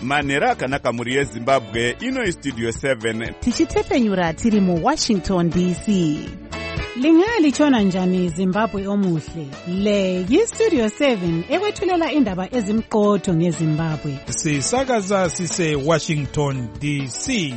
manhero akanaka mhuri yezimbabwe. Ino istudio 7 tichitepfenyura tiri muWashington DC. Lingalitshona njani Zimbabwe omuhle? Le yistudio 7 ekwethulela indaba ezimqotho ngeZimbabwe. Sisakaza sise Washington DC.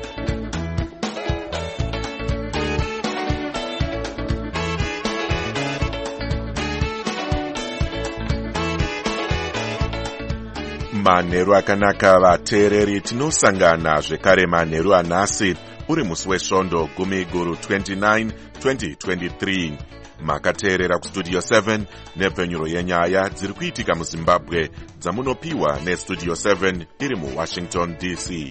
Manheru akanaka vateereri, tinosangana zvekare manheru anhasi uri musi wesvondo 10/29 2023. Makateerera kustudio 7 nepfenyuro yenyaya dziri kuitika muZimbabwe dzamunopiwa nestudio 7 iri muWashington DC.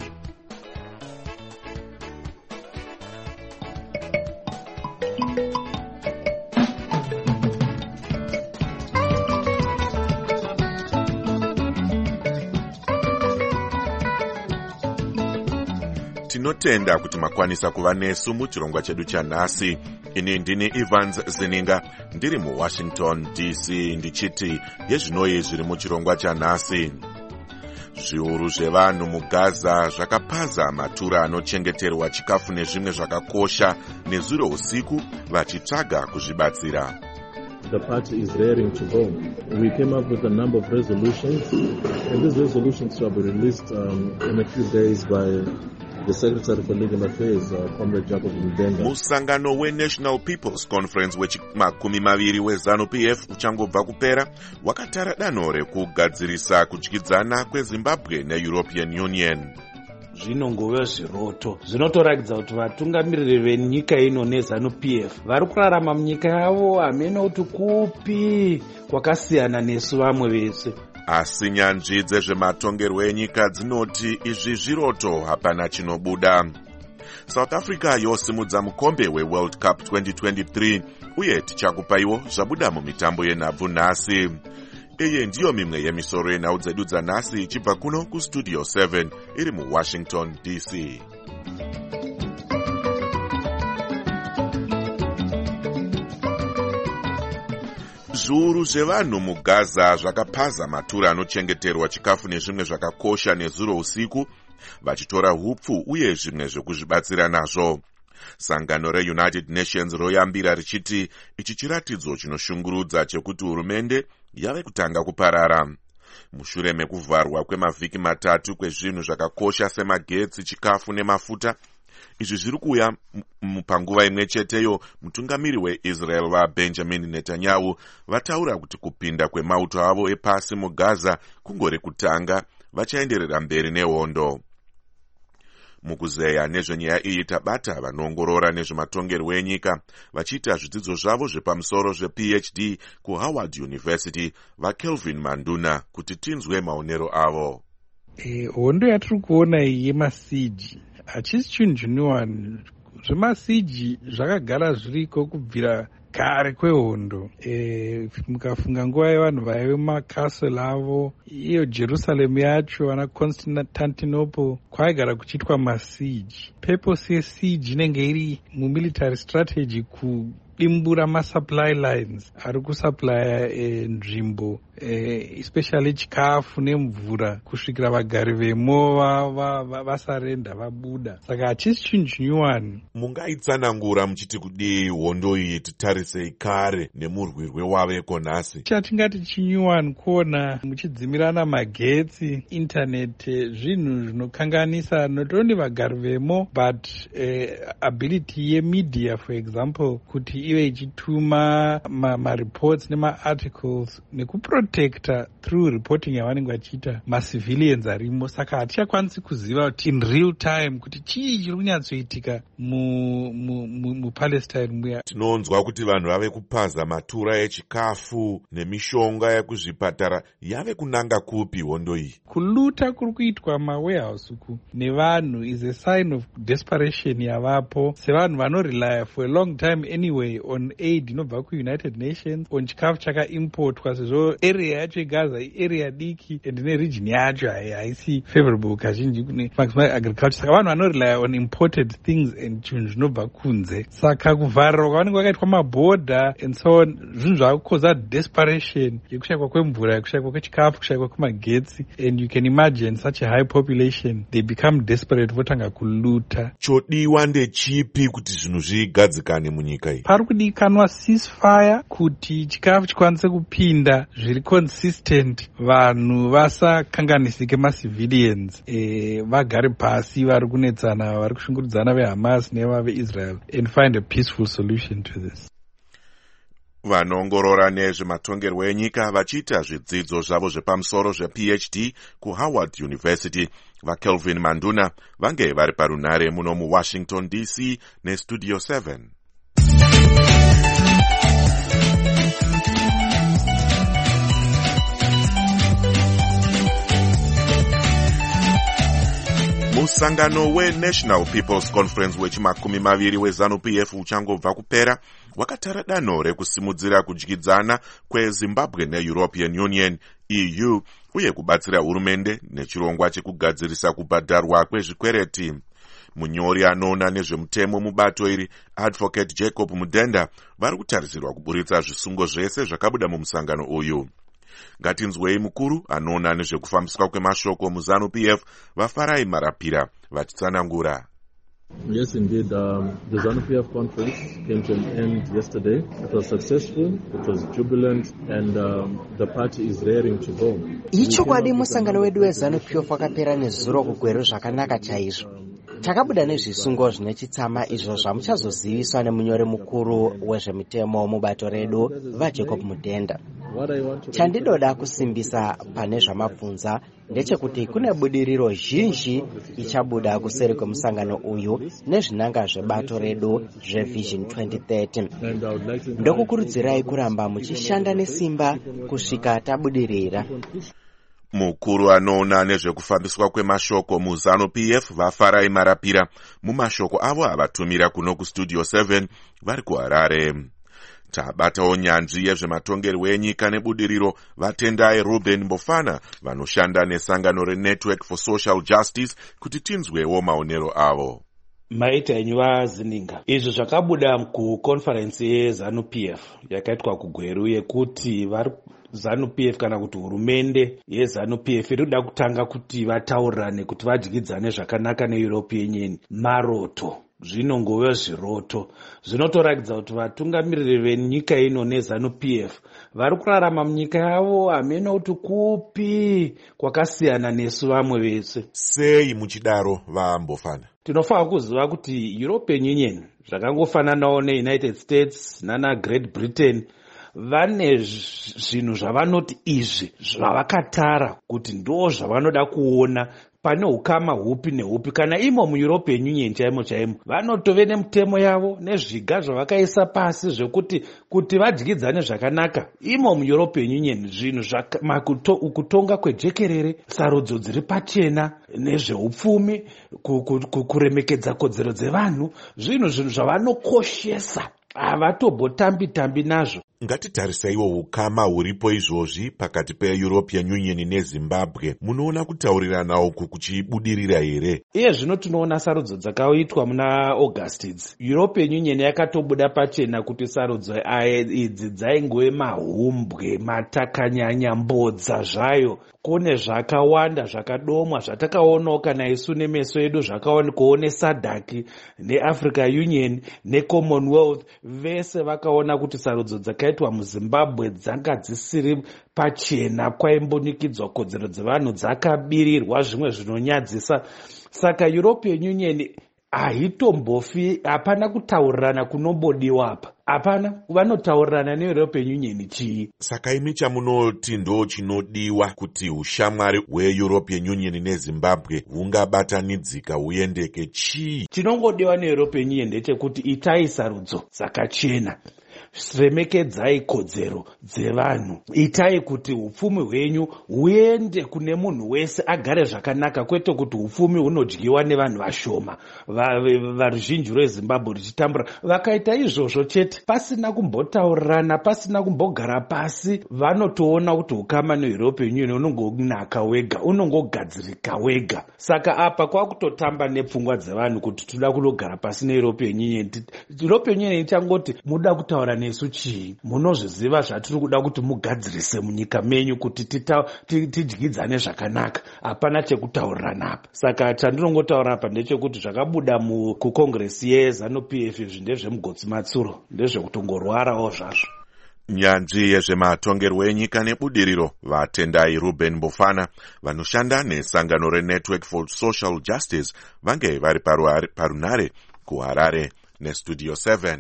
Tinotenda kuti makwanisa kuva nesu muchirongwa chedu chanhasi. Ini ndini Evans Zininga ndiri muWashington DC ndichiti yezvinoi zviri muchirongwa chanhasi. Zviuru zvevanhu muGaza zvakapaza matura anochengeterwa chikafu nezvimwe zvakakosha nezuro usiku vachitsvaga kuzvibatsira. The party is raring to go. We came up with a number of resolutions, and these resolutions shall be released in a few days by the Secretary for Legal Affairs, Comrade Jacob Mdenga. Musangano weNational People's Conference wechimakumi weZANU-PF uchangobva kupera wakatara danho rekugadzirisa kudyidzana kweZimbabwe neEuropean Union. Zvinongove zviroto zvinotorakidza kuti vatungamiriri venyika ino neZANU-PF vari kurarama munyika yavo hamena kuti kupi kwakasiyana nesu vamwe vese. Asi nyanzvi dzezvematongerwo enyika dzinoti izvi zviroto hapana chinobuda. South Africa yosimudza mukombe weWorld Cup 2023 uye tichakupaiwo zvabuda mumitambo yenhabvu nhasi. Iyi ndiyo mimwe yemisoro yenhau dzedu dzanhasi ichibva kuno kustudio 7 iri muWashington DC. Zviuru zvevanhu muGaza zvakapaza matura anochengeterwa chikafu nezvimwe zvakakosha nezuro usiku vachitora hupfu uye zvimwe zvekuzvibatsira nazvo. Sangano reUnited Nations royambira richiti ichi chiratidzo chinoshungurudza chekuti hurumende yave kutanga kuparara. Mushure mekuvharwa kwemavhiki matatu kwezvinhu zvakakosha semagetsi, chikafu nemafuta, izvi zviri kuuya panguva imwe cheteyo mutungamiri weIsrael vaBenjamin Netanyahu vataura kuti kupinda kwemauto avo epasi muGaza kungori kutanga, vachaenderera mberi nehondo. Mukuzeya nezvenyaya iyi tabata vanoongorora nezvematongerwo enyika vachiita zvidzidzo zvavo zvepamusoro zvePhD kuHoward University vaKelvin Manduna kuti tinzwe maonero avo. Hondo yatiri kuona iyi yemasiji hachisi chinhu chiniwani. Zvemasiji zvakagara zviriko kubvira kare kwehondo. Mukafunga nguva yevanhu vaive mumakastle avo, iyo Jerusalem yacho, vana Constantinople, kwaigara kuchiitwa masiji. Purpose yesiji inenge iri mumilitary strategy kudimbura masupply lines ari kusuplya nzvimbo, especially chikafu nemvura, kusvikira vagari vemo vasarenda vabuda. Saka hachisi chinhu chinyuwani. Mungaitsanangura muchiti kudii hondo iyi titarisei kare nemurwirwe waveko nhasi? Chatingati chinyuwani kuona muchidzimirana magetsi, internet, zvinhu zvinokanganisa not only vagari vemo but ability yemedia, for example, kuti ive ichituma ma-reports nema-articles nekuprotecta through reporting yavanenge vachiita ma-civilians arimo. Saka hatichakwanisi kuziva kuti in real time kuti chii chiri kunyatsoitika mupalestine muya. Tinonzwa kuti vanhu vave kupaza matura echikafu nemishonga yekuzvipatara. Yave kunanga kupi hondo iyi? Kuluta kuri kuitwa mawarehouse uku nevanhu is a sign of desperation yavapo, sevanhu vanorely for a long time anyway on aid inobva kuunited nations on chikafu chakaimportwa sezvo area yacho yegaza area diki and neregion yacho haisi favorable kazhinji kune agriculture, saka vanhu vanorely on imported things and chinhu zvinobva kunze. Saka kuvharirwa kwavanenge vakaitwa mabhodha and so on zvinhu zvakukoza desperation yekushayikwa kwemvura, yekushayikwa kwechikafu, kushayikwa kwemagetsi, and you can imagine such a high population they become desperate votanga kuluta. Chodiwa ndechipi kuti zvinhu zvigadzikane munyika iyi? Pari kudikanwa ceasefire kuti chikafu chikwanise kupinda zviri consistent, vanhu vasakanganisike macivilians, vagare pasi vari kunetsana, vari kushungurudzana veHamas nevaveIsrael and find a peaceful solution to this. Vanoongorora nezvematongerwo enyika vachiita zvidzidzo zvavo zvepamusoro zvePhD kuHoward University vaKelvin Manduna vange vari parunare muno muWashington DC neStudio 7. Musangano weNational People's Conference wechimakumi maviri weZANU-PF uchangobva kupera wakatara danho rekusimudzira kudyidzana kweZimbabwe neEuropean Union EU uye kubatsira hurumende nechirongwa chekugadzirisa kubhadharwa kwezvikwereti. Munyori anoona nezvemutemo mubato iri Advocate Jacob Mudenda vari kutarisirwa kuburitsa zvisungo zvese zvakabuda mumusangano uyu. Ngatinzwei mukuru anoona nezvekufambiswa kwemashoko muZANU-PF vaFarai Marapira vachitsanangura. Yes, indeed. The ZANU-PF conference came to an end yesterday. It was successful, it was jubilant, and the party is raring to go. Ichokwadi musangano wedu weZANU-PF wakapera nezuro kugwero zvakanaka chaizvo. Takabuda nezvisungo zvinechitsama izvo zvamuchazoziviswa nemunyori mukuru wezvemitemo mubato redu vaJacob Mudenda. Chandidoda kusimbisa pane zvamabvunza ndechekuti kune budiriro zhinji ichabuda kuseri kwemusangano uyu nezvinanga zvebato redu zveVision 2030. Ndokukurudzirai kuramba muchishanda nesimba kusvika tabudirira. Mukuru anoona nezvekufambiswa kwemashoko muZANU-PF vaFarai Marapira mumashoko avo avatumira kuno kuStudio 7 vari kuHarare. Tabatawo nyanzvi yezvematongerwo enyika nebudiriro vaTendai Ruben Mbofana vanoshanda nesangano reNetwork for Social Justice kuti tinzwewo maonero avo. Maita enyu vazininga izvo zvakabuda kuconference yeZANU-PF yakaitwa kugweru yekuti vari ZANU-PF kana kuti hurumende yeZANU-PF irikuda kutanga kuti vataurirane kuti vadyidzane zvakanaka neEuropean Union. Maroto zvinongove zviroto zvinotorakidza kuti vatungamiriri venyika ino neZANU-PF vari kurarama munyika yavo hamena kuti kupi kwakasiyana nesu vamwe vese. Sei muchidaro vaMbofana? Tinofanira kuziva kuti European Union zvakangofananawo neUnited States nana Great Britain vane zvinhu zvavanoti izvi zvavakatara kuti ndo zvavanoda kuona pane ukama hupi nehupi. Kana imo muEuropean Union chaimo chaimo vanotove nemutemo yavo nezviga zvavakaisa pasi zvekuti kuti vadyidzane zvakanaka. Imo muEuropean Union zvinhu kutonga kwejekerere, sarudzo dziri pachena nezveupfumi, kuremekedza kodzero dzevanhu, zvinhu zvavanokoshesa havatobotambi nazvo. Ngatitarisaiwo ukama huripo izvozvi pakati peEuropean Union neZimbabwe. Munoona kutaurirana uku kuchibudirira here? Iye zvino tinoona sarudzo dzakaitwa muna August idzi. European Union yakatobuda pachena kuti sarudzo idzi dzaingove mahumbwe, matakanyanya, mbodza zvayo. Kune zvakawanda zvakadomwa zvatakaonawo kana isu nemeso edu zvakaonekawo neSADC neAfrica Union neCommonwealth vese vakaona kuti sarudzo dzakaitwa muZimbabwe dzanga dzisiri pachena, kwaimbonikidzwa kodzero dzevanhu dzakabirirwa zvimwe zvinonyadzisa. Saka European Union haitombofi, hapana kutaurirana kunombodiwa apa. Hapana, vanotaurirana neEuropean Union chii. Saka imi chamunoti ndo chinodiwa kuti ushamwari hweEuropean Union neZimbabwe hungabatanidzika huendeke chii? Chinongodiwa neEuropean Union ndechekuti itai sarudzo dzakachena. Remekedzai kodzero dzevanhu. Itai kuti upfumi hwenyu huende kune munhu wese agare zvakanaka, kwete kuti upfumi hunodyiwa nevanhu vashoma. Varuzhinji rweZimbabwe ruchitambura. Vakaita izvozvo chete kuti pasina kumbotaurirana, pasina kumbogara pasi, vanotoona kuti ukama neEuropean Union unongonaka wega, unongogadzirika wega. Saka apa kwakutotamba nepfungwa dzevanhu kuti toda kunogara pasi neEuropean Union. European Union ichangoti muda kutaura nesu chii? Munozviziva zvatiri kuda kuti mugadzirise munyika menyu kuti tidyidzane zvakanaka. Hapana chekutaurirana apa. Saka chandinongotaura apa ndechekuti zvakabuda kukongresi yeZANU-PF izvi ndezvemugotsi matsuro, ndezvekutongorwarawo zvazvo. Nyanzvi yezvematongerwo enyika nebudiriro vatendai Ruben Bofana vanoshanda nesangano reNetwork for Social Justice vange vari parunare kuHarare neStudio 7.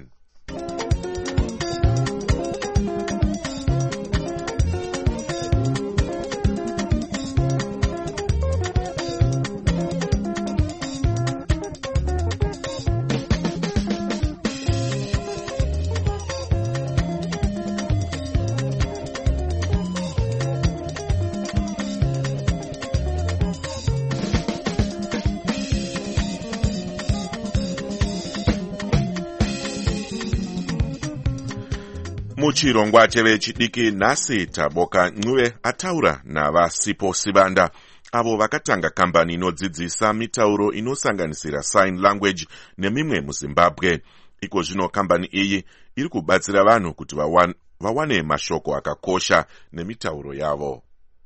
Muchirongwa chevechidiki nhasi Taboka Ncube ataura navaSipo Sibanda avo vakatanga kambani inodzidzisa mitauro inosanganisira sign language nemimwe muZimbabwe. Iko zvino kambani iyi iri kubatsira vanhu kuti vawane mashoko akakosha nemitauro yavo.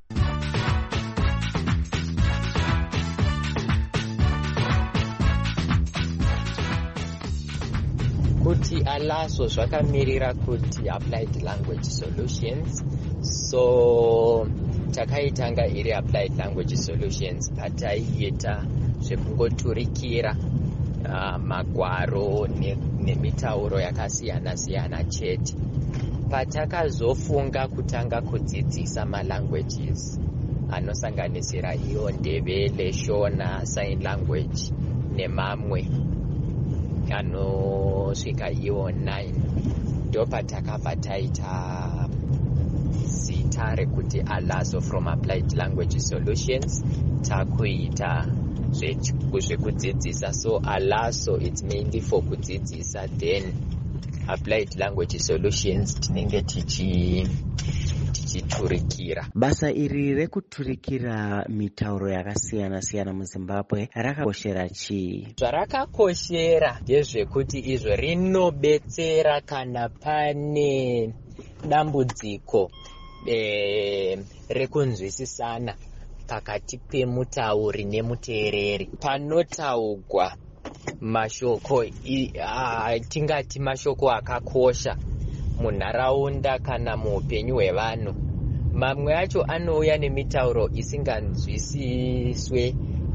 Kuti alaso zvakamirira kuti applied language solutions, so takaitanga iri applied language solutions pataiita zvekungoturikira magwaro nemitauro yakasiyana siyana chete. Patakazofunga kutanga kudzidzisa malanguages anosanganisira iyo Ndebele, Shona, sign language nemamwe anosvika iwo 9, ndo patakabva taita zita rekuti Alaso from Applied Language Solutions takuita zvekudzidzisa. So Alaso it's mainly for kudzidzisa, then Applied Language Solutions tinenge tichiturikira. Basa iri rekuturikira mitauro yakasiyana siyana muZimbabwe rakakoshera chii? Zvarakakoshera ndezvekuti izvo rinobetsera kana pane dambudziko rekunzwisisana pakati pemutauri nemuteereri. Panotaurwa mashoko tingati mashoko akakosha munharaunda kana muupenyu hwevanhu. Mamwe acho anouya nemitauro isinganzwisiswe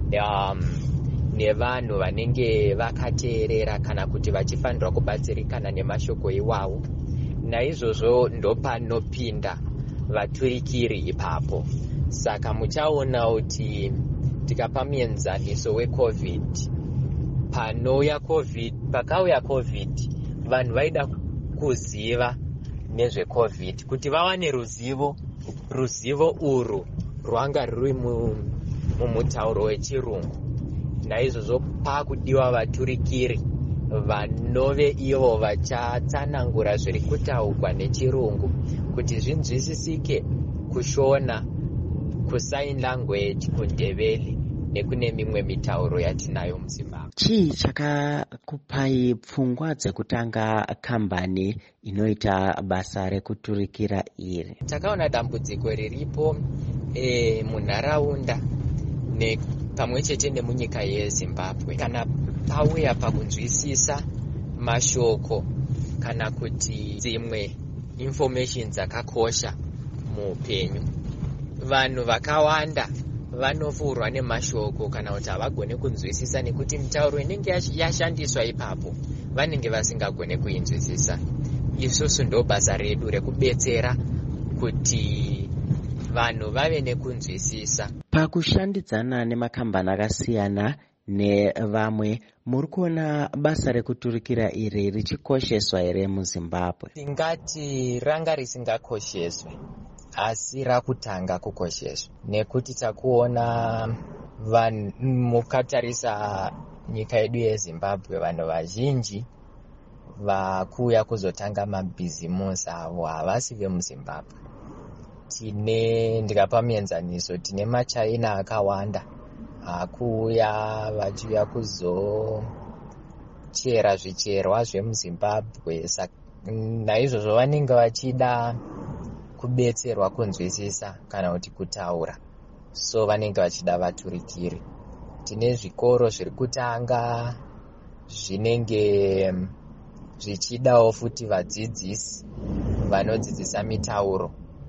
nevanhu vanenge vakateerera kana kuti vachifanirwa kubatsirikana nemashoko iwawo. Naizvozvo ndo panopinda vaturikiri ipapo. Saka muchaona kuti tikapa muenzaniso weCovid, pakauya COVID, vanhu vaida kuziva nezveCovid kuti vawane ruzivo urwu rwanga ruri mumutauro wechirungu. Naizvozvo pakudiwa vaturikiri vanove ivo vachatsanangura zviri kutaurwa nechirungu kuti zvinzwisisike kuShona, kusign language, kuNdebele nekune mimwe mitauro yatinayo muZimbabwe. Chii chakakupai pfungwa dzekutanga kambani inoita basa rekuturikira iri? Takaona dambudziko riripo munharaunda pamwe chete nemunyika yeZimbabwe. Kana pauya pakunzwisisa mashoko kana kuti dzimwe information dzakakosha muupenyu, vanhu vakawanda vanofurwa nemashoko kana kuti havagone kunzwisisa nekuti mitauro inenge yashandiswa ipapo vanenge vasingagone kuinzwisisa. Isusu ndo basa redu rekubetsera kuti vanhu vave nekunzwisisa. Pakushandidzana nemakambani akasiyana nevamwe, muri kuona basa rekuturikira iri richikosheswa here muZimbabwe? Tingati ranga risingakosheswe, asi rakutanga kukosheswa nekuti takuona mukatarisa nyika yedu yeZimbabwe, vanhu vazhinji vakuuya kuzotanga mabhizimusi avo havasi vemuzimbabwe. Ndikapa muenzaniso, tine machaina akawanda akuuya vachiuya kuzochera zvicherwa zvemuzimbabwe. Naizvozvo vanenge vachida kubetserwa kunzwisisa kana kuti kutaura, so vanenge vachida vaturikiri. Tine zvikoro zviri kutanga zvinenge zvichidawo futi vadzidzisi vanodzidzisa mitauro.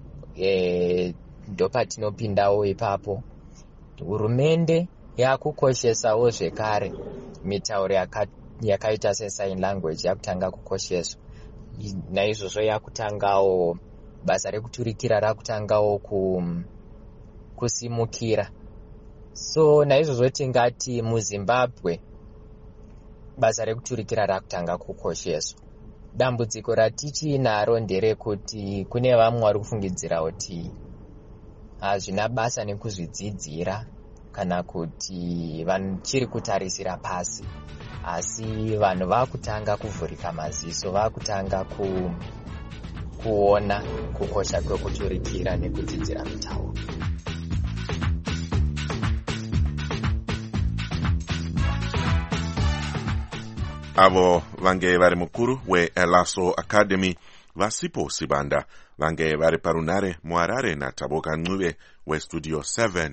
Ndopatinopindawo ipapo. Hurumende yakukoshesawo zvekare mitauro yakaita sesign language yakutanga kukosheswa. Naizvozvo yakutangawo basa rekuturikira rakutangawo kusimukira. So naizvozvo tingati muZimbabwe basa rekuturikira rakutanga kukosheswa. Dambudziko ratichiinaro nderekuti kune vamwe vari kufungidzira kuti hazvina basa nekuzvidzidzira kana kuti chiri kutarisira pasi, asi vanhu vakutanga kuvhurika maziso, vakutanga kuona kukosha kwekuturikira nekudzidzira mitauro. Avo vange vari mukuru weElaso Academy, Vasipo Sibanda vange vari parunare muHarare naTaboka Ncube weStudio 7.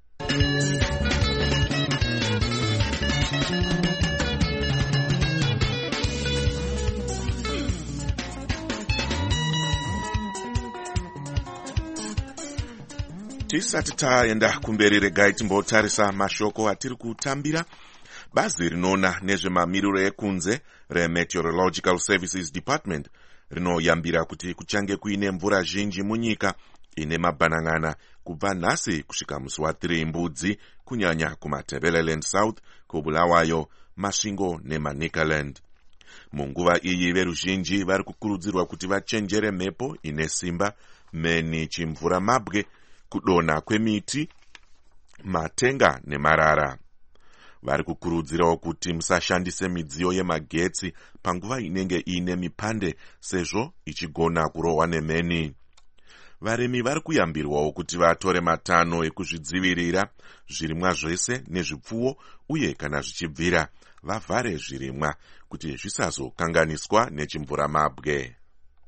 Tisati taenda kumberi, regai timbotarisa mashoko atiri kutambira. Bazi rinoona nezvemamiriro ekunze reMeteorological Services Department rinoyambira kuti kuchange kuine mvura zhinji munyika ine mabhanan'ana kubva nhasi kusvika musi wa3 Mbudzi, kunyanya kumaTebeleland South, kuBulawayo, Masvingo neManicaland. Munguva iyi veruzhinji vari kukurudzirwa kuti vachenjere mhepo ine simba, meni, chimvura mabwe, kudonha kwemiti, matenga nemarara. Vari kukurudzirawo kuti musashandise midziyo yemagetsi panguva inenge ine mipande sezvo ichigona kurohwa nemeni. Varimi vari kuyambirwawo kuti vatore matanho ekuzvidzivirira zvirimwa zvese nezvipfuwo, uye kana zvichibvira vavhare zvirimwa kuti zvisazokanganiswa nechimvura mabwe.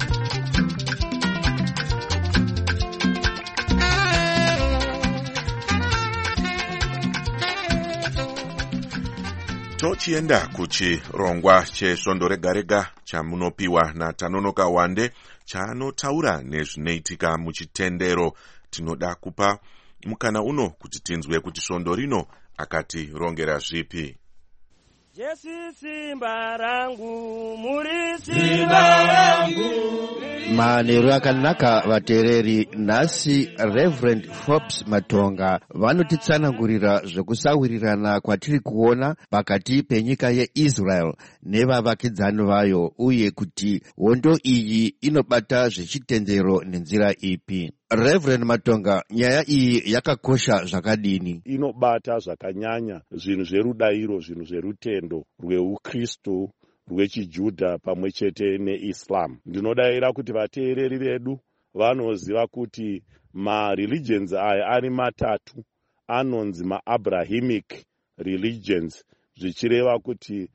Tochienda kuchirongwa chesvondo rega rega chamunopiwa naTanonoka Wande chaanotaura nezvinoitika muchitendero. Tinoda kupa mukana uno kuti tinzwe kuti svondo rino akati rongera zvipi. Jesu simba rangu, muri simba rangu. Manheru akanaka vateereri, nhasi Reverend Forbes Matonga vanotitsanangurira zvekusawirirana kwatiri kuona pakati penyika yeIsrael nevavakidzani vayo, uye kuti hondo iyi inobata zvechitendero nenzira ipi. Reverend Matonga, nyaya iyi yakakosha zvakadini? Inobata zvakanyanya zvinhu zverudairo, zvinhu zverutendo rweukristu, rwechijudha pamwe chete neIslam. Ndinodayira kuti vateereri vedu vanoziva kuti ma-religions aya ari matatu anonzi ma-Abrahamic religions, zvichireva kuti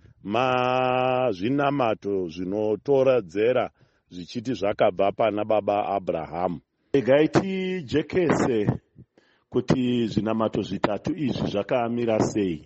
zvinamato zvinotoredzera zvichiti zvakabva pana baba Abrahamu. Regai tijekese kuti zvinamato zvitatu izvi zvakamira sei.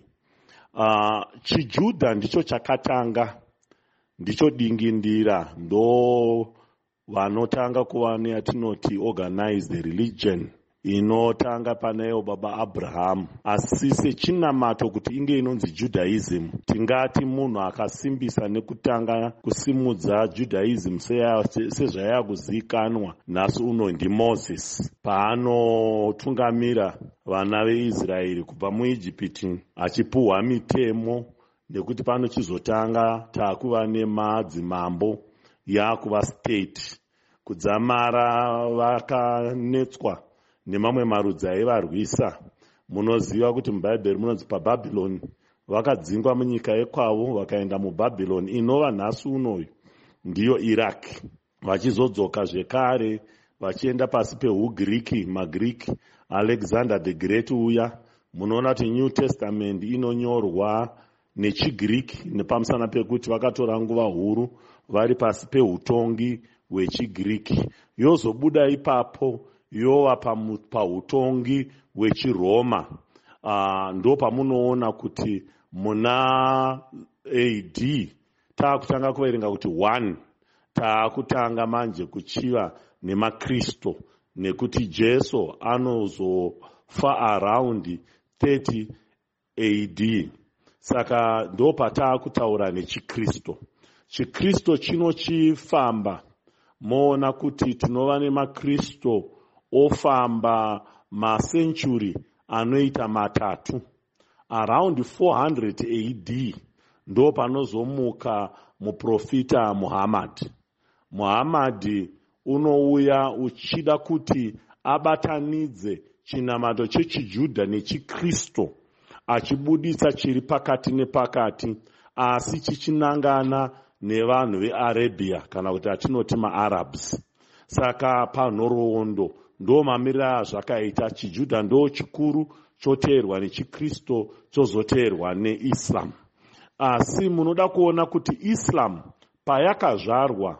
Chijudha ndicho chakatanga, ndicho dingindira, ndo vanotanga kuva neyatinoti organized religion inotanga panayo baba Abraham. Asi sechinamato kuti inge inonzi Judaism, tingati munhu akasimbisa nekutanga kusimudza Judaism sezvaya kuzikanwa nhasi uno ndiMoses paanotungamira vana veIsraeri kubva muIjipiti achipuhwa mitemo, nekuti panochizotanga taakuva nemadzimambo yakuva state. Kudzamara vakanetswa nemamwe marudzi aivarwisa. Munoziva kuti mubhaibheri munonzi paBhabhironi vakadzingwa munyika yekwavo vakaenda mubhabhironi inova nhasi unoyu ndiyo Iraq, vachizodzoka zvekare vachienda pasi peugiriki, magiriki, Alexander the Great uya. Munoona kuti New Testament inonyorwa nechigiriki nepamusana pekuti vakatora nguva huru vari pasi peutongi hwechigiriki. Yozobuda ipapo yova pautongi hwechiroma. Ndo pamunoona kuti muna AD taakutanga kuverenga kuti 1 taakutanga manje kuchiva nemakristo, nekuti Jesu anozofa around 30 AD. Saka ndo pataakutaura nechikristo. Chikristo chinochifamba, moona kuti tinova nemakristo ofamba masenchuri anoita matatu. Around 400 AD ndo panozomuka muprofita Muhammad. Muhammad unouya uchida kuti abatanidze chinamato chechijudha nechikristo, achibudisa chiri pakati nepakati, asi chichinangana nevanhu veArabia kana kuti atinoti maArabs. Saka panhoroondo ndo mamirira zvakaita. Chijudha ndo chikuru, choteerwa nechikristo, chozoteerwa neIslam. Asi munoda kuona kuti Islam payakazvarwa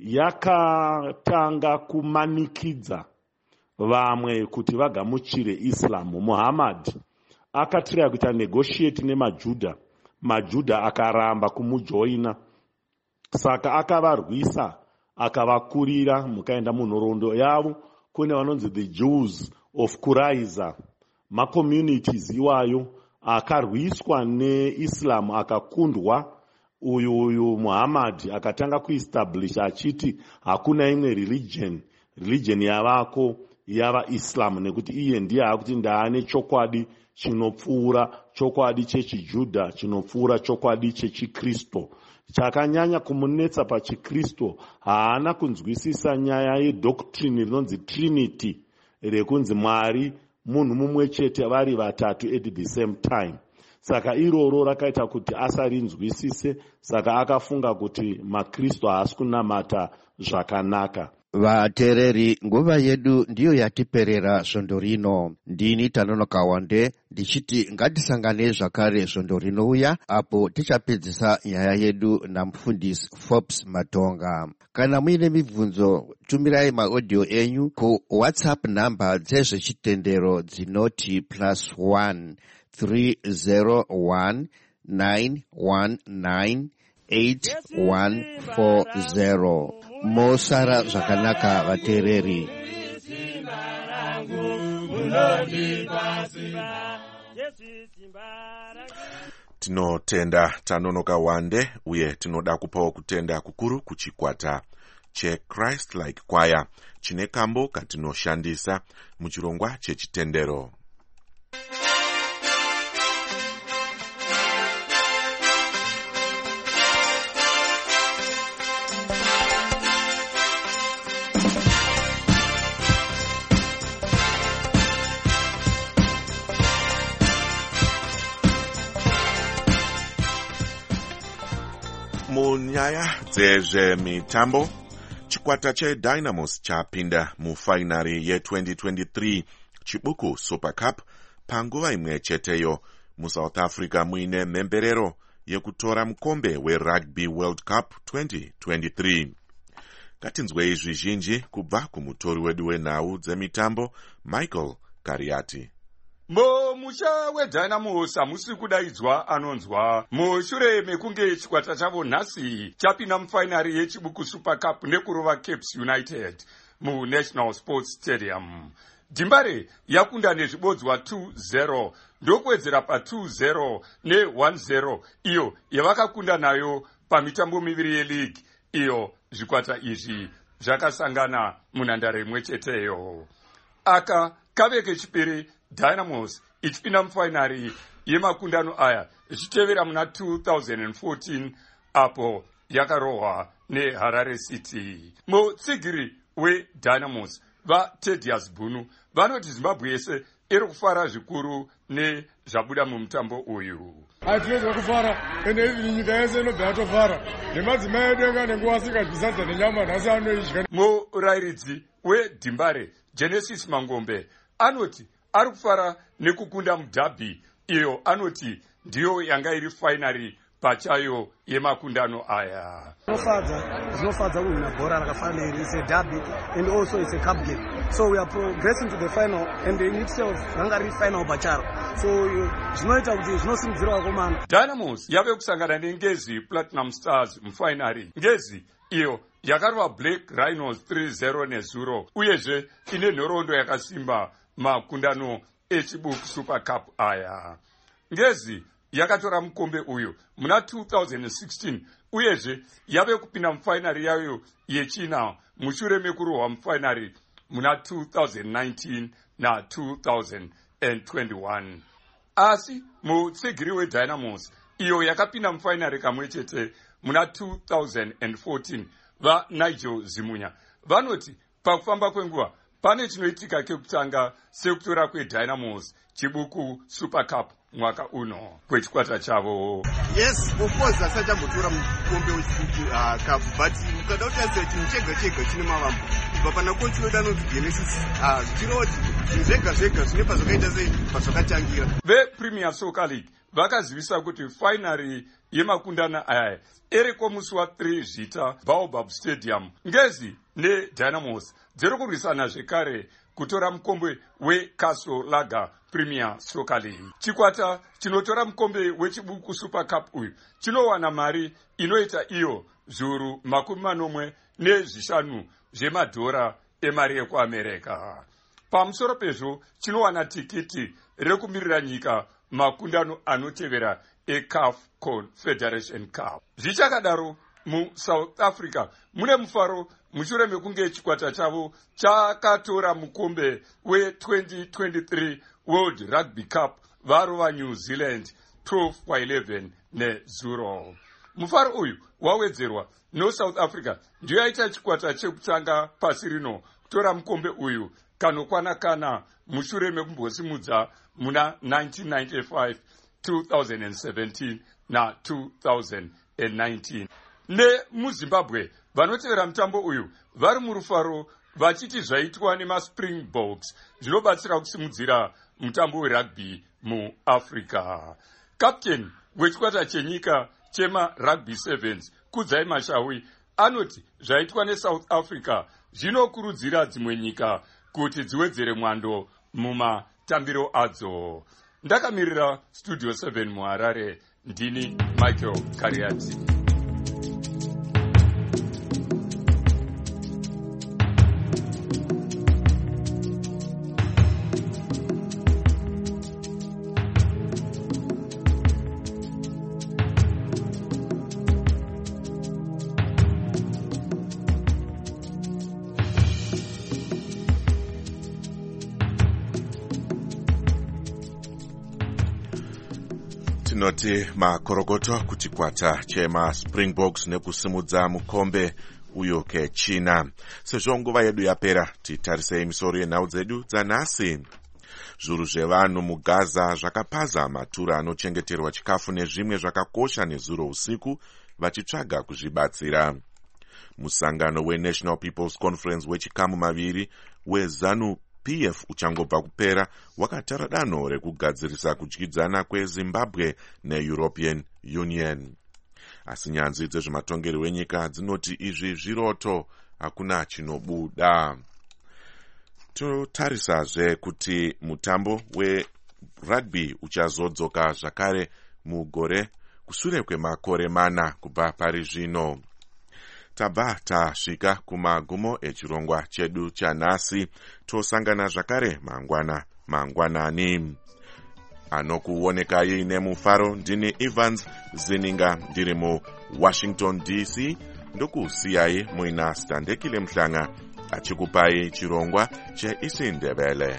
yakatanga kumanikidza vamwe kuti vagamuchire Islam. Muhammad akatiraya kuita negotiate nemajudha, majudha akaramba kumujoina, saka akavarwisa akavakurira. Mukaenda munhoroondo yavo kune vanonzi the Jews of Quraiza, macommunities iwayo akarwiswa neIslam akakundwa. Uyu Muhammad akatanga kuestablish achiti hakuna imwe religion yavako yava Islam, nekuti iye ndiye akuti ndaane chokwadi chinopfuura chokwadi chechijudha, chinopfuura chokwadi chechikristo. Chakanyanya kumunetsa pachikristo, haana kunzwisisa nyaya yedoctrine rinonzi Trinity, rekunzi Mwari munhu mumwe chete vari vatatu at the same time. Saka iroro rakaita kuti asarinzwisise, saka akafunga kuti makristo haasi kunamata zvakanaka. Vateereri, nguva yedu ndiyo yatiperera svondo rino. Ndini Tanonoka Wande ndichiti ngatisangane zvakare svondo rinouya apo tichapedzisa nyaya yedu namufundisi Forbes Matonga. Kana muine mibvunzo, tumirai maaudio enyu ku WhatsApp namba dzezvechitendero dzinoti +1 301 919 8140. Mosara zvakanaka vateereri. Tinotenda Tanonoka Wande uye tinoda kupawo kutenda kukuru kuchikwata cheChrist Like Choir chine kambo katinoshandisa muchirongwa chechitendero. Munyaya dzezvemitambo, chikwata cheDynamos chapinda mufainari ye2023 chibuku Super Cup panguva imwe cheteyo muSouth Africa muine mhemberero yekutora mukombe weRugby World Cup 2023. Ngatinzwei zvizhinji kubva kumutori wedu wenhau dzemitambo Michael Kariati. Musha weDynamos hamusi kudaidzwa anonzwa. Mushure mekunge chikwata chavo nhasi chapinda mufainari yechibuku Super Cup nekurova Caps United muNational Sports Stadium. Dimbare yakunda nezvibodzwa 2-0 ndokuwedzera pa 2-0 ne1-0 iyo yavakakunda nayo pamitambo miviri yeleague iyo. Zvikwata izvi zvakasangana munhandare imwe cheteyo. Aka kave kechipiri Dynamos ichipinda mufainari yemakundano aya ichitevera muna 2014 apo yakarohwa neHarare City. Mutsigiri weDynamos vaTedious Bunu vanoti Zimbabwe yese iri kufara zvikuru nezvabuda mumutambo uyu. Hatinoda kufara ende hivi nyika yese inobva yatofara nemadzimai edu anga nenguva asingadyisadza nenyama nhasi anoidya. Murayiridzi weDhimbare Genesis Mangombe anoti ari kufara nekukunda mudhabhi iyo anoti ndiyo yanga iri fainari pachayo yemakundano aya. Zvinofadza kuhwina bhora rakafanira. It's a derby and also it's a cup game. So we are progressing to the final and in itself ranga riri final pacharo. So zvinoita kuti zvinosimudzira vakomana. Dynamos yave kusangana neNgezi Platinum Stars mufainari. Ngezi iyo yakarwa Black Rhinos 3-0 nezuro uyezve ine nhoroondo yakasimba makundano echibuku Super Cup aya. Ngezi yakatora mukombe uyu muna 2016 uyezve yave kupinda mufainari yayo yechina mushure mekurohwa mufainari muna 2019 na 2021. Asi mutsigiri weDynamos iyo yakapinda mufainari kamwe chete muna 2014 vaNigel Zimunya vanoti pakufamba kwenguva pane chinoitika kekutanga sekutora kweDynamos chibuku Super Cup mwaka uno kwechikwata chavo. Yes, of course asachambotora mukombe wechibuku cup, but ukada kutarisa chinhu chega chega chine mavambo papana ko chinoda noti Genesis zvichiroti zvinhu zvega zvega zvine pazvakaita sei pazvakatangira. VePremier Soccer League vakazivisa kuti fainari yemakundana aya eriko musi wa3 Zvita Baobab Stadium. Ngezi neDynamos dziri kurwisana zvekare kutora mukombe weCastle Lager Premier Soccer League. Chikwata chinotora mukombe wechibuku Super Cup uyu chinowana mari inoita iyo zviuru 45 zvemadhora emari yekuAmerika. Pamusoro pezvo chinowana tikiti rekumirira nyika makundano anotevera eCAF Confederation Cup. Zvichakadaro muSouth Africa mune mufaro mushure mekunge chikwata chavo chakatora mukombe we2023 World Rugby Cup varova New Zealand 12-11 nezuro. Mufaro uyu wawedzerwa noSouth Africa ndiyo yaita chikwata chekutanga pasi rino kutora mukombe uyu kanokwana mushure mekumbosimudza muna 1995, 2017 na 2019. NemuZimbabwe vanotevera mutambo uyu vari murufaro vachiti zvaitwa nemaSpringboks zvinobatsira kusimudzira mutambo werugby muAfrica. Captain wechikwata chenyika chemaRugby Sevens Kudzai Mashawi anoti zvaitwa neSouth Africa zvinokurudzira dzimwe nyika kuti dziwedzere mwando mumatambiro adzo. Ndakamirira Studio 7 muHarare, ndini Michael Kariati. Tinoti makorokoto kuchikwata chemaSpringboks nekusimudza mukombe uyo kechina. Sezvo nguva yedu yapera, titarisei misoro yenhau dzedu dzanhasi. Zviuru zvevanhu muGaza zvakapaza matura anochengeterwa chikafu nezvimwe zvakakosha nezuro usiku vachitsvaga kuzvibatsira. Musangano weNational People's Conference wechikamu maviri weZANU PF uchangobva kupera wakatara danho rekugadzirisa kudyidzana kweZimbabwe neEuropean Union. Asi nyanzvi dzezvematongero wenyika dzinoti izvi zviroto, hakuna chinobuda. Totarisazve kuti mutambo werugby uchazodzoka zvakare mugore kusure kwemakore 4 kubva pari zvino. Tabva tasvika kumagumo echirongwa chedu chanhasi. Tosangana zvakare mangwanani. Anokuonekai nemufaro ndini Evans Zininga ndiri muWashington DC. Ndokusiyai muina Standekile Mhlanga achikupai chirongwa cheIsiNdebele.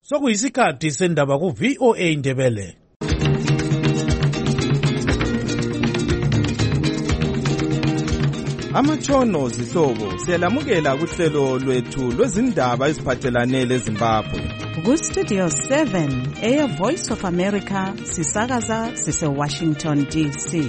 sokuyisikhathi sendaba ku-VOA Indebele. Amatshono zihlobo siyalamukela kuhlelo lwethu lwezindaba eziphathelane leZimbabwe. Ku-Studio 7 Air Voice of America sisakaza sise-Washington DC.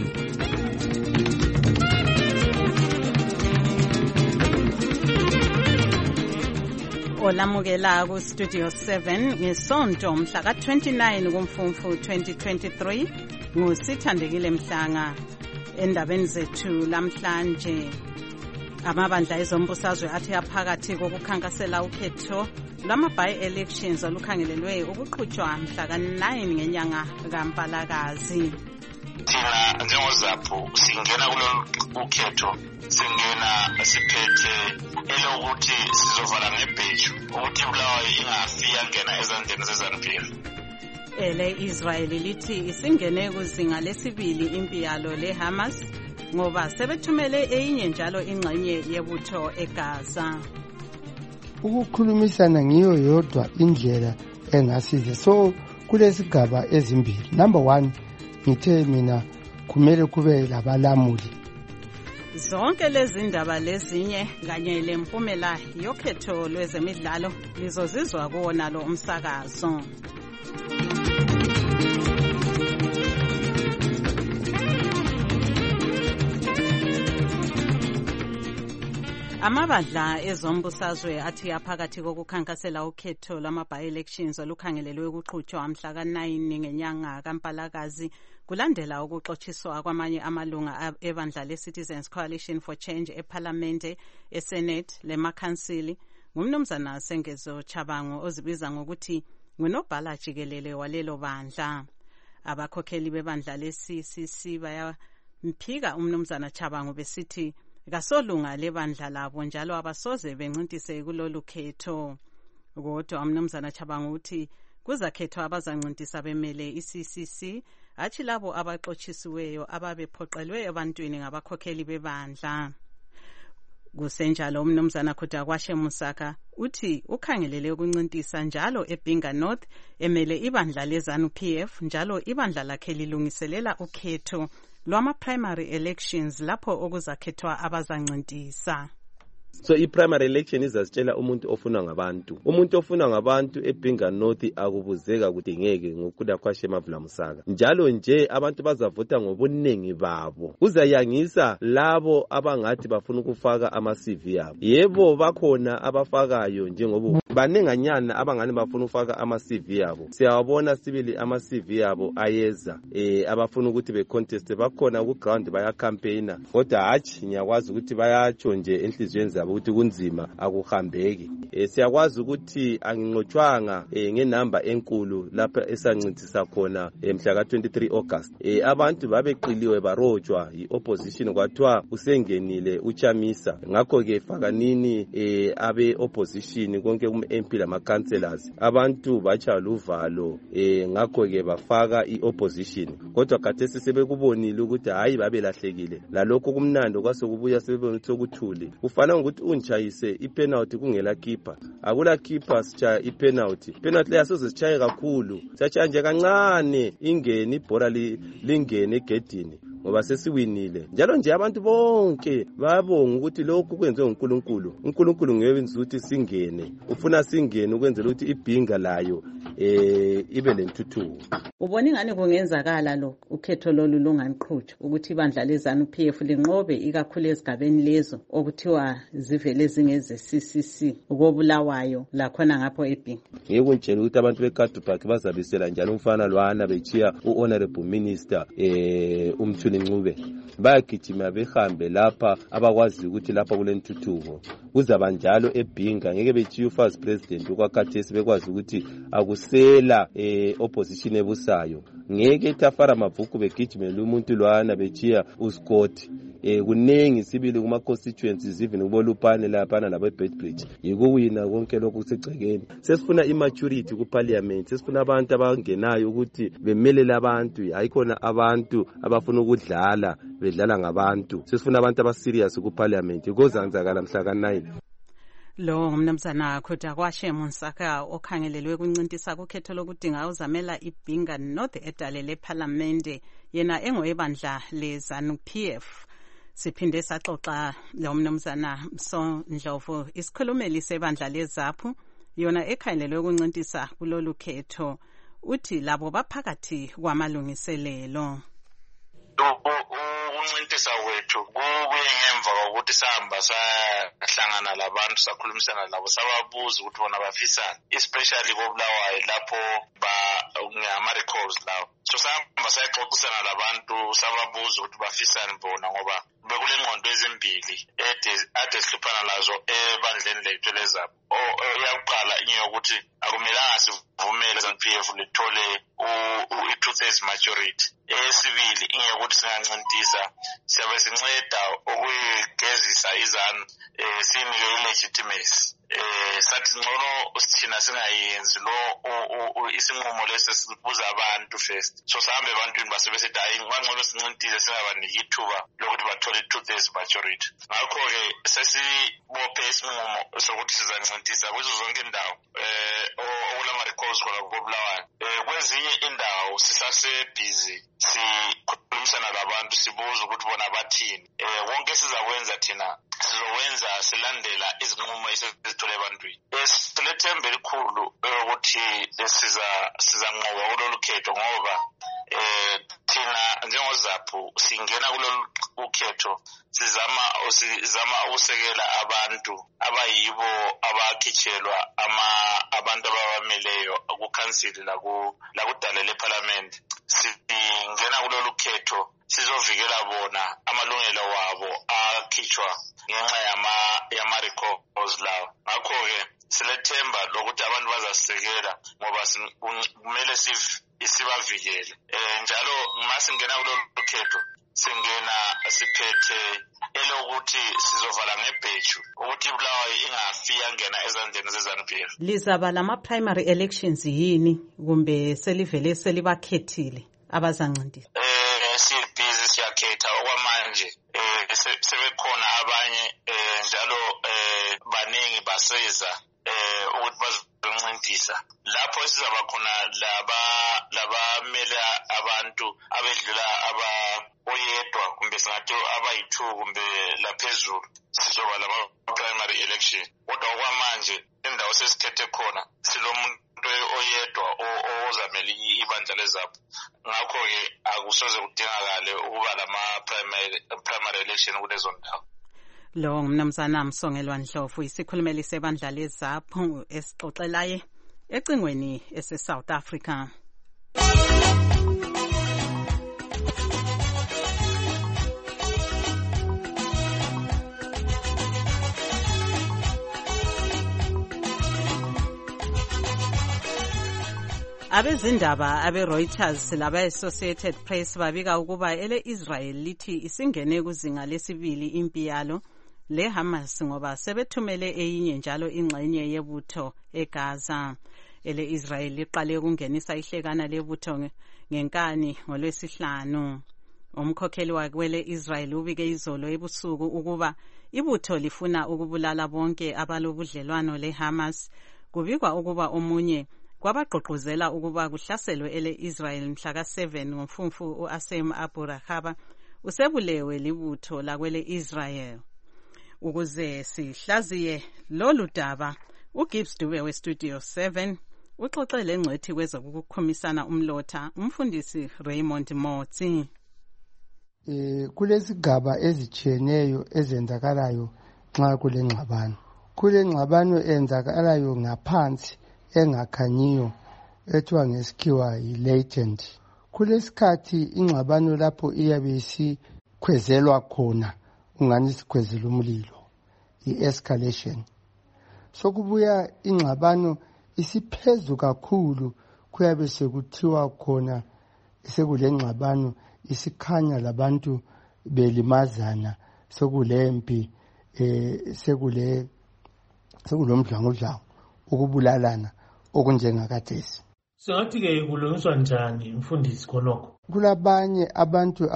Olamukela ku-Studio 7 ngesonto mhla ka-29 kuMfumfu 2023 nguSithandekile Mhlanga. Endabeni zethu lamhlanje, amabandla ezombusazwe athi aphakathi kokukhankasela ukhetho lwama-by-elections olukhangelelwe ukuqhutshwa mhla ka-9 ngenyanga kaMpalakazi. Thina njengozaphu singena kulolu ukhetho singena siphethe elokuthi sizovala ngebheju ukuthi Bulawayo ingafi yangena ezandleni zeZANU-PF. Israel lithi isingene kuzinga lesibili impi yalo leHamas ngoba sebethumele enye njalo ingxenye yebutho eGaza. Ukukhulumisana ngiyo yodwa indlela engasiza. So kulesigaba ezimbili. Number 1, ngithe mina kumele kube labalamuli. Zonke lezi ndaba lezinye kanye lempumela yokhetho lwezemidlalo lizozizwa kuwona lo umsakazo. Amabandla ezombusazwe athi aphakathi kokukhankasela ukhetho lwama-by-elections olukhangelelwe ukuqhutshwa mhla ka-9 ngenyanga kaMpalakazi kulandela ukuxotshiswa kwamanye amalunga ebandla le-Citizens Coalition for Change eParlamente, eSenate lemakhansili. Ngumnumzana Sengezo Chabango ozibiza ngokuthi ngunobhala jikelele walelo bandla. Abakhokheli bebandla le-CCC bayamphika umnumzana Chabango besithi kasolunga lebandla labo njalo abasoze bencintise kulolu khetho. Kodwa umnumzana Chabango uthi kuzakhethwa abazancintisa bemele i-CCC athi labo abaxotshisweyo ababephoqelwe ebantwini ngabakhokheli bebandla. Kusenjalo umnumzana Khudakwashe Musaka uthi ukhangelele ukuncintisa njalo eBinga North emele ibandla leZANU-PF njalo ibandla lakhe lilungiselela ukhetho lwama-primary elections lapho okuzakhethwa abazancintisa. So i-primary election izasitshela umuntu ofunwa ngabantu. Umuntu ofunwa ngabantu eBinga North akubuzeka kudingeke ngoKhudakwashe Mavula Musaka. Njalo nje abantu bazavota ngobuningi babo. Uzayangisa labo abangathi bafuna ukufaka ama-CV yabo. Yebo bakhona abafakayo njengoba banenganyana abangani bafuna ukufaka ama-CV yabo. Siyawabona sibili ama-CV yabo ayeza abafuna ukuthi becontest bakhona ku ground baya campaigner. Kodwa hathi ngiyakwazi ukuthi bayatsho nje enhlizweni zabo ukuthi kunzima akuhambeki. Siyakwazi ukuthi anginqotshwanga ngenamba enkulu lapha esancintisa khona mhla ka-23 August. Abantu babeqiliwe barojwa i-opposition kwathiwa usengenile uChamisa. Ngakho ke fakanini abe opposition konke MP lama-councillors abantu batshala uvalo ngakho ke bafaka i-opposition. Kodwa khathesi sebekubonile ukuthi hayi babelahlekile. Lalokho kumnando kwasekubuya sebebona sokuthuli. Ufana ukuthi unchayise ipenalty kungela keeper. Akula keeper sichaya ipenalty. Penalty leyasoze sichaye kakhulu. Sichaya nje kancane ingene ibhola lingene egedini. Ngoba sesiwinile. Njalo nje abantu bonke babonga ukuthi lokhu kwenziwe nguNkulunkulu. uNkulunkulu ngeyenza ukuthi singene. Ufuna singene ukwenzela ukuthi iBinga layo ibe lentuthuko. Ubona ingane kungenzakala lo ukhetho lolu lunganiqhutshwa ukuthi ibandla leZANU-PF linqobe ikakhulu ezigabeni lezo okuthiwa zivele zingeze CCC ukobulawayo lakhona ngapho eBinga. Ngeke kuntshela ukuthi abantu beKadupark bazabisela njalo umfana lwana bechiya uHonorable Minister uMthuli Ncube. Bayagijima behambe lapha abakwazi ukuthi lapha kulentuthuko. Kuzaba njalo eBinga ngeke bechiya uFirst President ukwakhathesi bekwazi ukuthi akusela opposition ebusayo. Ngeke Tafara Mavuku begijimela umuntu lwana bechiya uScott. Kunengi sibili kuma constituencies even kubolupane lapha nabo eBedbridge. Yikuwina konke lokhu kusegcekeni. Sesifuna immaturity ku parliament. Sesifuna abantu abangenayo ukuthi bemelele abantu. Hayikhona abantu abafuna ukudlala bedlala ngabantu. Sesifuna abantu abaserious ku parliament. Kozanzakala mhla ka9. Lo ngumnumzana Khutakwashe Munsaka okhangelelwe ukuncintisa kukhetho lokudinga uzamela ibhinga North edale lePhalamende yena engoyebandla leZANU-PF. Siphinde saxoxa lo mnumzana Msondlovu isikhulumeli sebandla leZAPHU yona ekhangelelwe ukuncintisa kulolu khetho uthi labo baphakathi kwamalungiselelo. Ukuncintisa wethu kubuye ngemva kokuthi sahamba sahlangana labantu sakhulumisana labo sababuza ukuthi bona bafisana especially koBulawayo lapho ngama-records lawo. So sahamba sayaxoxisana labantu sababuza ukuthi bafisane bona ngoba bekule ngqondo ezimbili ade sihluphana lazo ebandleni lethu leZAPHU. Eyakuqala inyokuthi akumelanga sivumele ZANU-PF lithole i-2/3 majority. Esibili inyokuthi singancintisa siyabe sinceda ukuyigezisa izanu sinike i-legitimacy. Sathi ngcono sithina singayenzi lo isinqumo lesi sibuza abantu first. So sahambe ebantwini basebe sethi hayi ngcono sincintise singabaniki ithuba lokuthi bathole i-2/3 majority. Ngakho-ke sesibophe isinqumo sokuthi sizancintisa kuzo zonke indawo okulama-records khona koBulawayo. Kwezinye indawo sisasebhizi sikhulumisana labantu sibuza ukuthi bona bathini. Konke sizakwenza thina sizokwenza silandela izinqumo esizithole ebantwini. Silethemba elikhulu ukuthi sizanqoba kulolu khetho ngoba thina njengoZAPHU singena kulolu ukhetho sizama ukusekela abantu abayibo abakhitshelwa abantu ababameleyo kukhansili lakudale lePhalamende. Singena kulolu khetho sizovikela bona amalungelo wabo akhitshwa ngenxa yama-records lawo. Ngakho-ke silethemba lokuthi abantu bazasisekela ngoba kumele sibavikele. Njalo masingena kulolu khetho singena siphethe elokuthi sizovala ngebheju ukuthi iBulawayo ingafi yangena ezandleni zeZANU-PF. Lizaba lama-primary elections yini kumbe selivele selibakhethile abazancintisana? Sibhizi siyakhetha okwamanje. Sebekhona abanye njalo baningi baseza ukuthi bazoncintisa. Lapho sizaba khona labamele abantu abedlula oyedwa kumbe singathi abayi-2 kumbe laphezulu sizoba lama-primary election. Kodwa okwamanje indawo sesikhethe khona silomuntu oyedwa ozamele ibandla leZAPHU. Ngakho-ke akusoze kudingakale ukuba lama-primary election kulezo ndawo. Lo ngumnumzana Msongelwa Ndlovu isikhulumeli sebandla leZAPHU esixoxelaye ecingweni ese-South Africa. Abezindaba abe-Reuters labe-Associated Press babika ukuba ele-Israel lithi isingene kuzinga lesibili impi yalo le-Hamas ngoba sebethumele eyinye njalo ingxenye yebutho eGaza. Ele-Israel liqale ukungenisa ihlekana lebutho ngenkani ngoLwesihlanu. Umkhokheli wakwele-Israel ubike izolo ebusuku ukuba ibutho lifuna ukubulala bonke abalobudlelwano le-Hamas. Kubikwa ukuba omunye kwabagqugquzela ukuba kuhlaselwe ele-Israel mhla ka-7 ngoMfumfu u-Asem Abu Rahaba usebulewe libutho lakwele-Israel. Ukuze sihlaziye lolu daba, uGibbs Dube weStudio 7 uxoxele ngcwethi kwezokukhumisana umlotha umfundisi Raymond Motsi. Kulesigaba ezitshiyeneyo ezenzakalayo nxa kule ngxabano. Kule ngxabano enzakalayo ngaphansi engakhanyiyo ethiwa ngesikhiwa yi-latent. Kulesikhathi ingxabano lapho iyabe isikhwezelwa khona ungani sikhwezela umlilo, i-escalation. Sokubuya ingxabano isiphezu kakhulu kuyabe sekuthiwa khona sekule ngxabano isikhanya labantu belimazana sekulempi sekulomdlangudlangu ukubulalana okunjengakhathesi. Singathi-ke kulungiswa njani mfundisi khonokho? Kulabanye abantu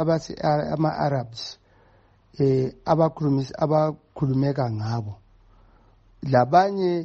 ama-Arabs abakhulumeka ngabo labanye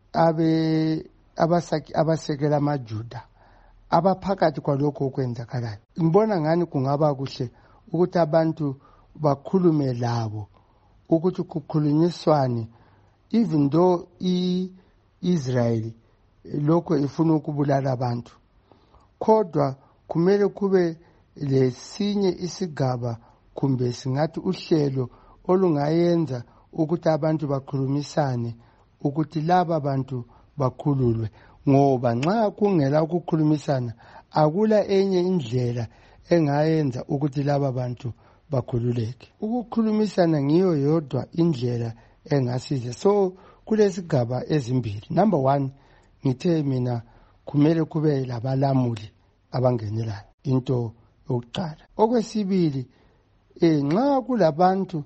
abasekela amajuda abaphakathi kwalokho okwenzakalayo. Ngibona ngani kungaba kuhle ukuthi abantu bakhulume labo, ukuthi kukhulunyiswane, even though Israel lokho ifuna ukubulala abantu, kodwa kumele kube lesinye isigaba kumbe singathi uhlelo olungayenza ukuthi abantu bakhulumisane, ukuthi laba bantu bakhululwe. Ngoba nxa kungela ukukhulumisana akula enye indlela engayenza ukuthi laba bantu bakhululeke. Ukukhulumisana ngiyo yodwa indlela engasiza. So kulesigaba ezimbili. Number 1, ngithe mina kumele kube labalamuli abangenelayo, into yokuqala. Okwesibili, nxa kulabantu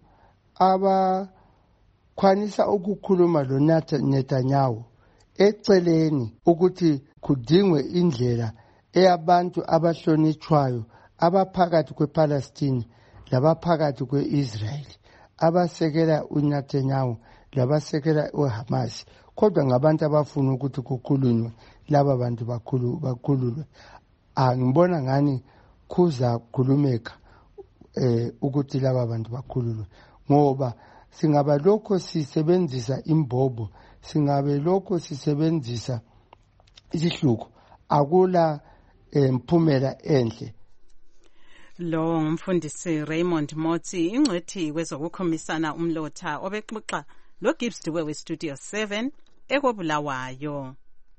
abakwanisa ukukhuluma lo Netanyahu eceleni ukuthi kudingwe indlela eyabantu abahlonitshwayo abaphakathi kwePalestine labaphakathi kweIsrael, abasekela uNetanyahu labasekela uHamas, kodwa ngabantu abafuna ukuthi kukhulunywe laba bantu bakhululwe. Ngibona ngani kuza khulumeka ukuthi laba bantu bakhululwe, ngoba singabe lokho sisebenzisa imbobo, singabe lokho sisebenzisa isihluku, akula mphumela enhle. Lo ngumfundisi Raymond Motsi, ingcwethi kwezokukhulumisana umlotha obexoxa lo Gibbs Dube we Studio 7 ekobulawayo.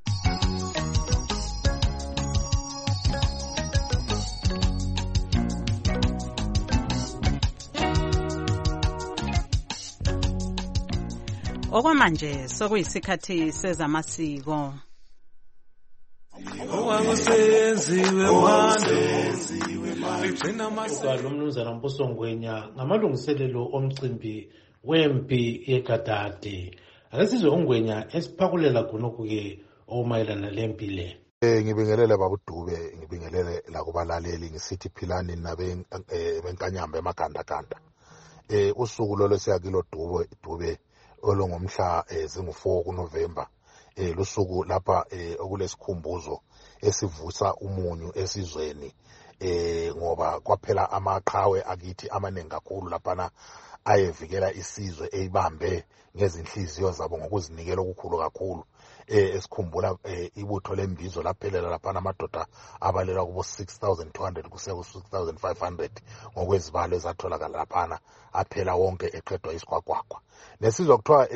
Okwamanje sokuyisikhathi sezamasiko. Umnumzana Mpusongwenya ngamalungiselelo omcimbi wempi yegadade. Ake sizwe uNgwenya esiphakulela khonokho-ke omayelana lempi le. Ngibingelele babudube, ngibingelele lakubalaleli, ngisithi philani benkanyamba emagandaganda. Usuku lolo siyakilo Dube olongomhla zingu-4 kuNovemba, lusuku lapha okulesikhumbuzo esivusa umunyu esizweni, ngoba kwaphela amaqhawe akithi amaningi kakhulu laphana ayevikela isizwe eyibambe ngezinhliziyo zabo ngokuzinikela okukhulu kakhulu. Esikhumbula ibutho lembizo laphelela laphana amadoda abalela kubo 6,200 kusiya ku-6,500 ngokwezibalo ezatholakala laphana, aphela wonke eqedwa isikwagwagwa. Nesizwa kuthiwa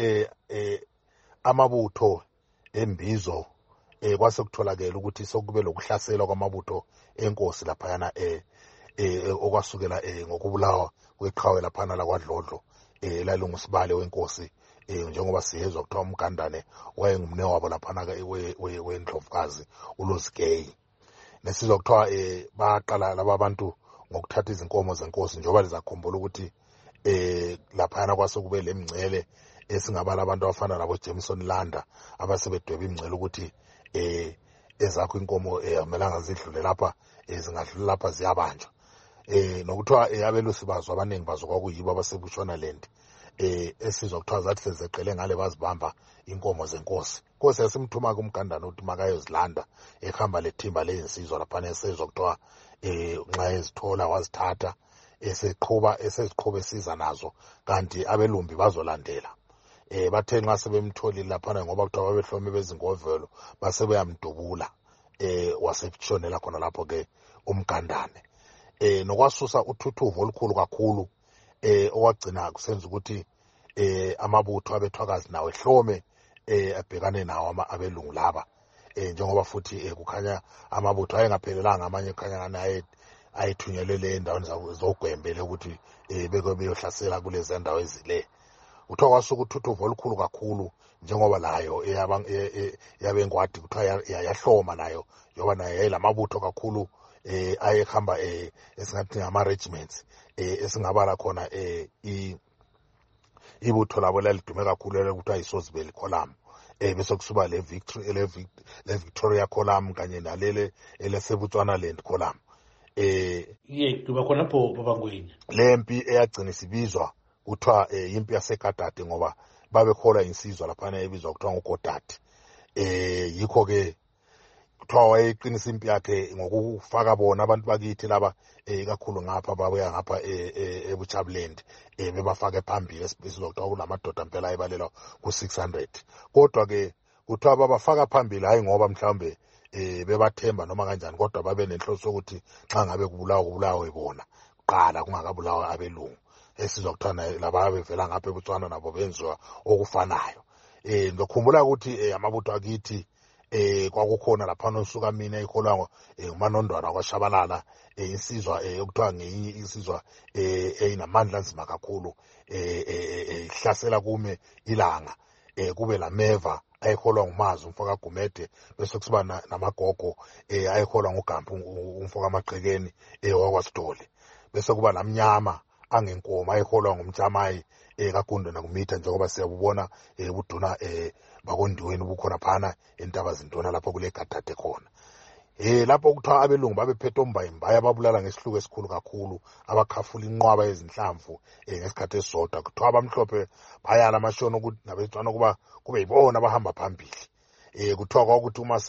amabutho embizo kwasekutholakela ukuthi sokube lokuhlaselwa kwamabutho enkosi laphayana okwasukela ngokubulawa kweqhawe laphana lakwaDlodlo lalungusibale wenkosi, njengoba siyezwa kuthiwa umgandane wayengumne wabo laphana wendlovukazi uLozikeyi. Nesizwa kuthiwa baqala laba bantu ngokuthatha izinkomo zenkosi, njengoba lizakhumbula ukuthi laphayana kwasekube lemngcele esingabala abantu abafana nabo Jameson Landa abasebedweba imngcele ukuthi ezakho inkomo amelanga zidlule lapha, zingadlula lapha ziyabanjwa. Nokuthiwa abelusi bazo abaningi bazo kwakuyibo abasebushonalandi, esizwa kuthiwa zathi sezeqele ngale bazibamba inkomo zenkosi. Inkosi yasimthuma kumgandane ukuthi makayozilanda, ehamba lethimba leyinsizwa laphana, esezwa kuthiwa nxa ezithola wazithatha, eseziqhuba esiza nazo, kanti abelumbi bazolandela. Bathe nxa sebemtholile laphana, ngoba kuthiwa babehlome bezingovelo, basebeyamdubula, waseshonela khona lapho-ke umgandane. Nokwasusa uthuthuvo olukhulu kakhulu, okwagcina kusenza ukuthi amabutho abethwakazi nawo ehlome abhekane nawo abelungu laba, njengoba futhi kukhanya amabutho ayengaphelelanga, amanye kukhanya ngani ayethunyelele endaweni zogwembele ukuthi beke beyohlasela kulezi ndawo ezile. Kuthiwa kwasuka uthuthuvo olukhulu kakhulu, njengoba layo yabengwadi kuthiwa yahloma nayo, njengoba nayo yayilamabutho kakhulu ayehamba esingathi ngama-regiments, esingabala khona ibutho labo lalidume kakhulu kuthiwa yiSosbel Column, bese kusuba le Victoria Column kanye nalele eleseButswanaland Column. Duba khonapho babangweni lempi eyagcina sibizwa kuthiwa impi yasegadade, ngoba babekholwa insizwa laphana ebizwa kuthiwa nguGodati. Yikho ke kuthiwa wayeqinisa impi yakhe ngokufaka bona abantu bakithi laba ikakhulu ngapha babuya ngapha eBuchabuland bebafake phambili esibizwa kuthiwa kulamadoda impela ayibalelwa ku-600. Kodwa ke kuthiwa babafaka phambili hayi ngoba mhlawumbe bebathemba noma kanjani, kodwa babe nenhloso yokuthi xa ngabe kubulawa bona qala kungakabulawa abelungu esizwa kuthiwa laba bevela ngapha eBotswana nabo benziwa okufanayo. Ngikhumbula ukuthi amabutho akithi kwakukhona laphana osuka mina ikholwa nguManondwana kwaShabalala, insizwa okuthiwa ngeyinye insizwa eyinamandla nzima kakhulu ihlasela kume ilanga, kube lameva ayekholwa nguMazi umfoka Gumede, bese kusiba namagogo ayekholwa nguGampu umfoka Amagqekeni wakwaSidole, bese kuba namnyama angenkomo ayekholwa ngumjamayi kaGunde nakumitha, njengoba siyabubona buduna bakondiweni bukhona phana entaba zintona lapho kule Gadade khona. Lapho kuthiwa abelungu babephethe ombayimbaya ababulala ngesihluku esikhulu kakhulu, abakhafula inqwaba ezinhlamvu ngesikhathi esisodwa. Kuthiwa abamhlophe bayala amashoni ukuthi nabetswana kuba kube yibona abahamba phambili. Kuthiwa kwakuthi uma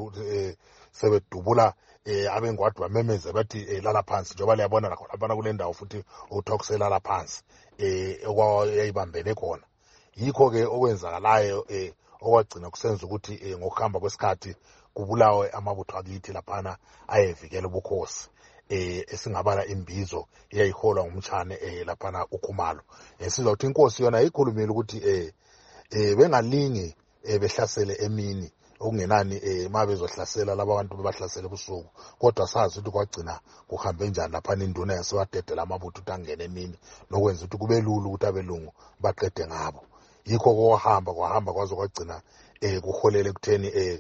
sebedubula abengwadi bamemeze bathi lala phansi, njengoba liyabona lakhona kule ndawo futhi okuthiwa kuselala phansi okwayibambene khona. Yikho-ke okwenzakalayo okwagcina kusenza ukuthi ngokuhamba kwesikhathi kubulawe amabutho akithi laphana ayevikela ubukhosi, esingabala imbizo eyayiholwa ngumtshane laphana uKhumalo. Sizwa ukuthi inkosi yona ikhulumile ukuthi bengalingi behlasele emini okungenani ma bezohlasela laba bantu bebahlasele ebusuku, kodwa sazi ukuthi kwagcina kuhambe njani laphana induna yasewadedela amabutho ukuthi angene emini, nokwenza ukuthi kube lula ukuthi abelungu baqede ngabo. Yikho kwahamba kwaze kwagcina kuholele ekutheni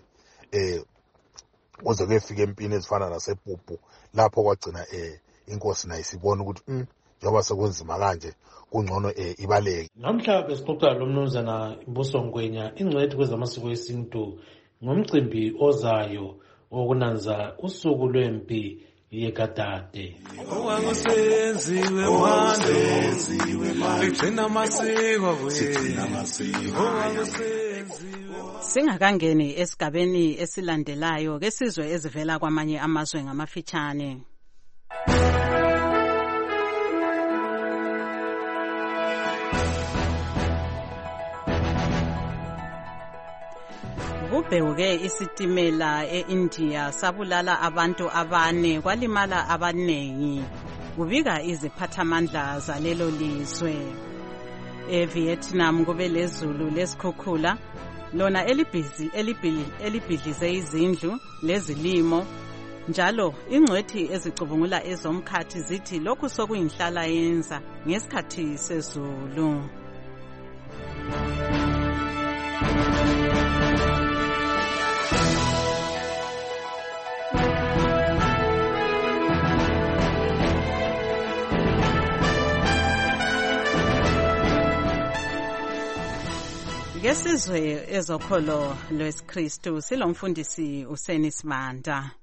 kuze kuyefika empini ezifana nasePupu, lapho kwagcina inkosi nayo isibona ukuthi njengoba sekunzima kanje kungcono ibaleke. Namhla besixoxa lo mnumzana Mbuso Ngwenya, ingcwethi kwezamasiko esintu, ngomcimbi ozayo wokunanza usuku lwempi yeGadade. Owakusenziwe manje ligcina amasiko Singakangeni esigabeni esilandelayo ke sizwe ezivela kwamanye amazwe ngamafitshane. Kubheuke isitimela eIndia sabulala abantu 4 kwalimala abanengi, kubika iziphathamandla zalelo lizwe. EVietnam kube lezulu lesikhukhula lona elibhidlize izindlu lezilimo, njalo ingcwethi ezicubungula ezomkhathi zithi lokhu sokuyinhlala yenza ngesikhathi sezulu. Ngesizwe ezokholo lwesikristu silomfundisi uSeni Simanda.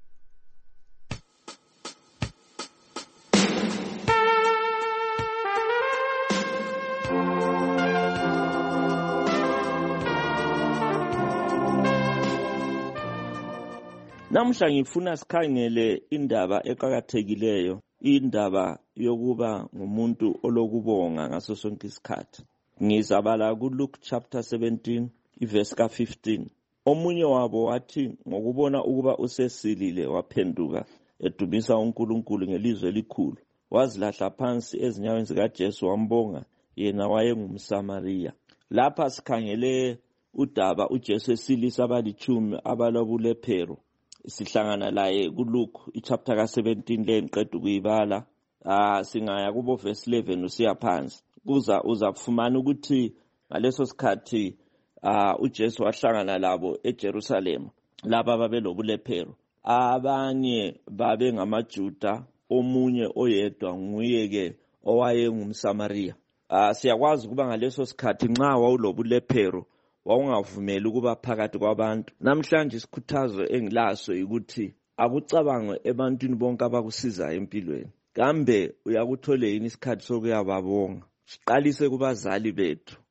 Namhla ngifuna sikhangele indaba eqhakathekileyo, indaba yokuba ngumuntu olokubonga ngaso sonke isikhathi. Ngizabala kuLuke chapter 17 verse 15. Omunye wabo wathi ngokubona ukuba usesilile waphenduka edumisa uNkulunkulu ngelizwi elikhulu, wazilahla phansi ezinyaweni zikaJesu wambonga, yena wayengumSamariya. Lapha sikhangele udaba uJesu esilisa abalitshumi abalobulephero. Sihlangana laye kuLuke chapter 17 le ngiqeda ukuyibala. Singaya kubo verse 11 usiya phansi. Uzafumana ukuthi ngaleso sikhathi uJesu wahlangana labo eJerusalem, laba babelobulephero. Abanye babe ngamaJuda, omunye oyedwa nguyeke owayengumSamariya. Siyakwazi ukuba ngaleso sikhathi nxa wawulobulephero wawungavumeli ukuba phakathi kwabantu. Namhlanje isikhuthazo engilaso ukuthi akucabangwe ebantwini bonke abakusiza empilweni. Kambe uyakuthole yini isikhathi sokuyababonga? Siqalise kubazali bethu,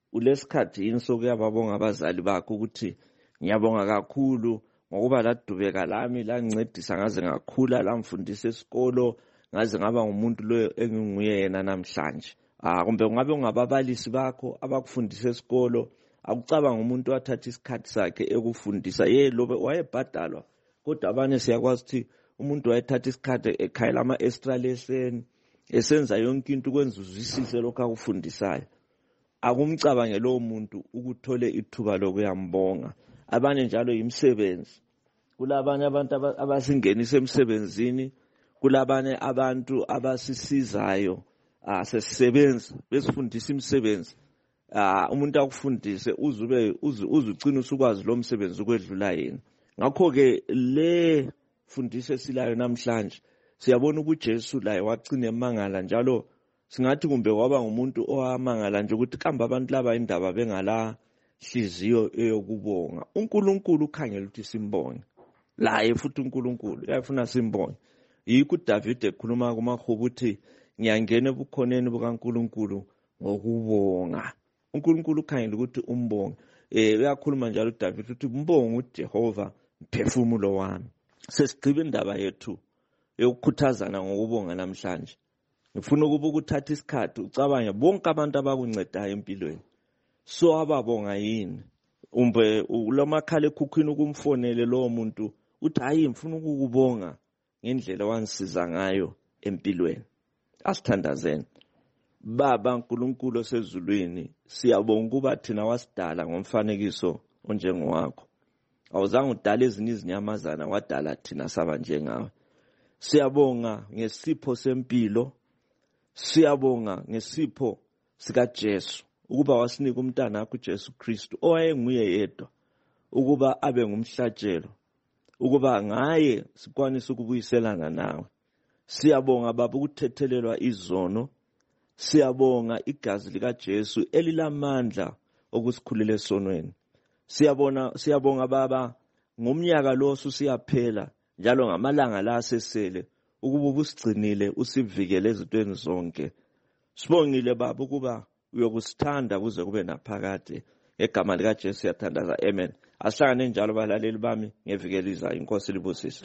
ulesikhathi yini sokuyababonga abazali bakho ukuthi ngiyabonga kakhulu ngokuba ladubeka lami lancedisa ngaze ngakhula lamfundisa esikolo ngaze ngaba ngumuntu lo enginguye yena namhlanje. Kumbe ungabe ungababalisi bakho abakufundisa esikolo, akucabanga umuntu wathatha isikhathi sakhe ekufundisa lo wayebhadalwa, kodwa abanye siyakwazi ukuthi umuntu wayethatha isikhathi ekhayela ama-extra lesson esenza yonke into ukwenza uzwisise lokho akufundisayo. Akumcabange lowo muntu ukuthole ithuba lokuyambonga. Abanye njalo yimsebenzi, kulabanye abantu abasingenisa emsebenzini, kulabanye abantu abasisizayo sesisebenza besifundisa imisebenzi. Umuntu akufundise uzucina usukwazi lo msebenzi ukwedlula yena. Ngakho-ke le fundise esilayo namhlanje siyabona ukuthi uJesu laye wagcina emangala, njalo singathi kumbe waba ngumuntu owamangala nje ukuthi kambe abantu laba indaba bengala hliziyo eyokubonga. uNkulunkulu ukhangela ukuthi simbonge laye, futhi uNkulunkulu uyafuna simbonge. Yikho uDavid ekhuluma kumaHubo ukuthi ngiyangena ebukhoneni bukaNkulunkulu ngokubonga. uNkulunkulu ukhangela ukuthi umbonge. Uyakhuluma njalo uDavid ukuthi mbonge uJehova mphefumulo wami. Sesigqiba indaba yethu yokukhuthazana ngokubonga namhlanje. Ngifuna ukuba ukuthatha isikhathi ucabange bonke abantu abakuncedayo empilweni. So ababonga yini? Umbe ulomakhala ekhukhwini ukumfonele lowo muntu uthi hayi ngifuna ukukubonga ngendlela wangisiza ngayo empilweni. Asithandazeni. Baba uNkulunkulu osezulwini, siyabonga ukuba thina wasidala ngomfanekiso onjengowakho. Awuzange udala ezinye izinyamazana, wadala thina saba njengawe. Siyabonga ngesipho sempilo, siyabonga ngesipho sikaJesu ukuba wasinika umntana wakho uJesu Kristu owayenguye yedwa ukuba abe ngumhlatshelo, ukuba ngaye sikwanise ukubuyiselana nawe. Siyabonga Baba ukuthethelelwa izono, siyabonga igazi likaJesu elilamandla okusikhulula esonweni. Siyabonga Baba ngomnyaka lo usiyaphela, njalo ngamalanga la asesele ukuba ubusigcinile usivikele ezintweni zonke. Sibongile Baba ukuba uyokusithanda kuze kube naphakade. Egama likaJesu siyathandaza, amen. Asihlangane njalo balaleli bami ngeviki elizayo. Inkosi libusise.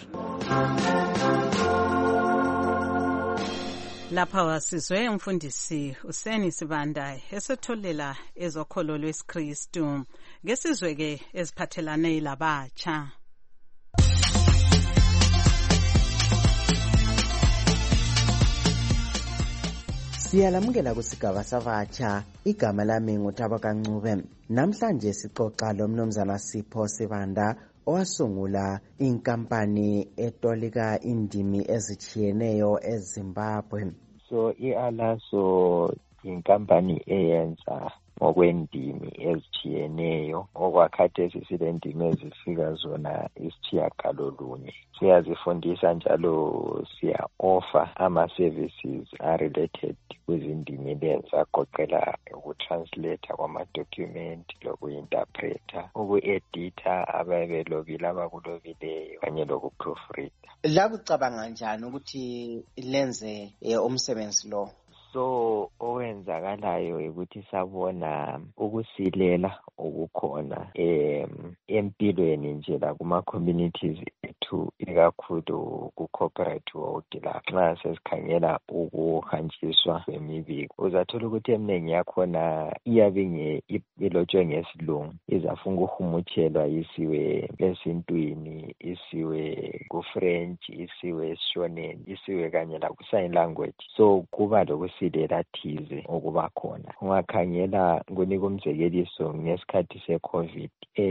Lapha wasizwe umfundisi Useni Sibanda esetholela ezokholo lwesikristu ngesizwe ke eziphathelane labatsha. Siyalamukela kusigaba sabatsha. Igama lami nguThabaka Ncube. Namhlanje sixoxa lomnumzana Sipho Sibanda owasungula inkampani etolika indimi ezitshiyeneyo eZimbabwe. So iAlaso inkampani eyenza ngokwendimi ezitshiyeneyo, okwakhathesi silendimi ezifika zona isitshiyagalolunye. Siyazifundisa njalo siya-offer ama-services are-related kwizindimi lezi, agoqela ukutranslata kwamadocument, loku-interpreta, uku-editha ababelobile abakulobileyo kanye loku-proofreada. Lakucabanga njani ukuthi lenze umsebenzi lo? So owenzakalayo ukuthi sabona ukusilela okukhona empilweni nje la kuma-communities ethu, ikakhulu ku-corporate world la. Nxa sesikhangela ukuhanjiswa kwemibiko, uzathola ukuthi eminingi yakhona iyabe ilotshwe ngesilungu, izafuna ukuhumutshelwa isiwe esintwini, isiwe ku-French, isiwe esishoneni, isiwe kanye la ku-sign language. So kuba lokusilela thize okuba khona. Ungakhangela kunika umzekeliso ngesikhathi se-COVID,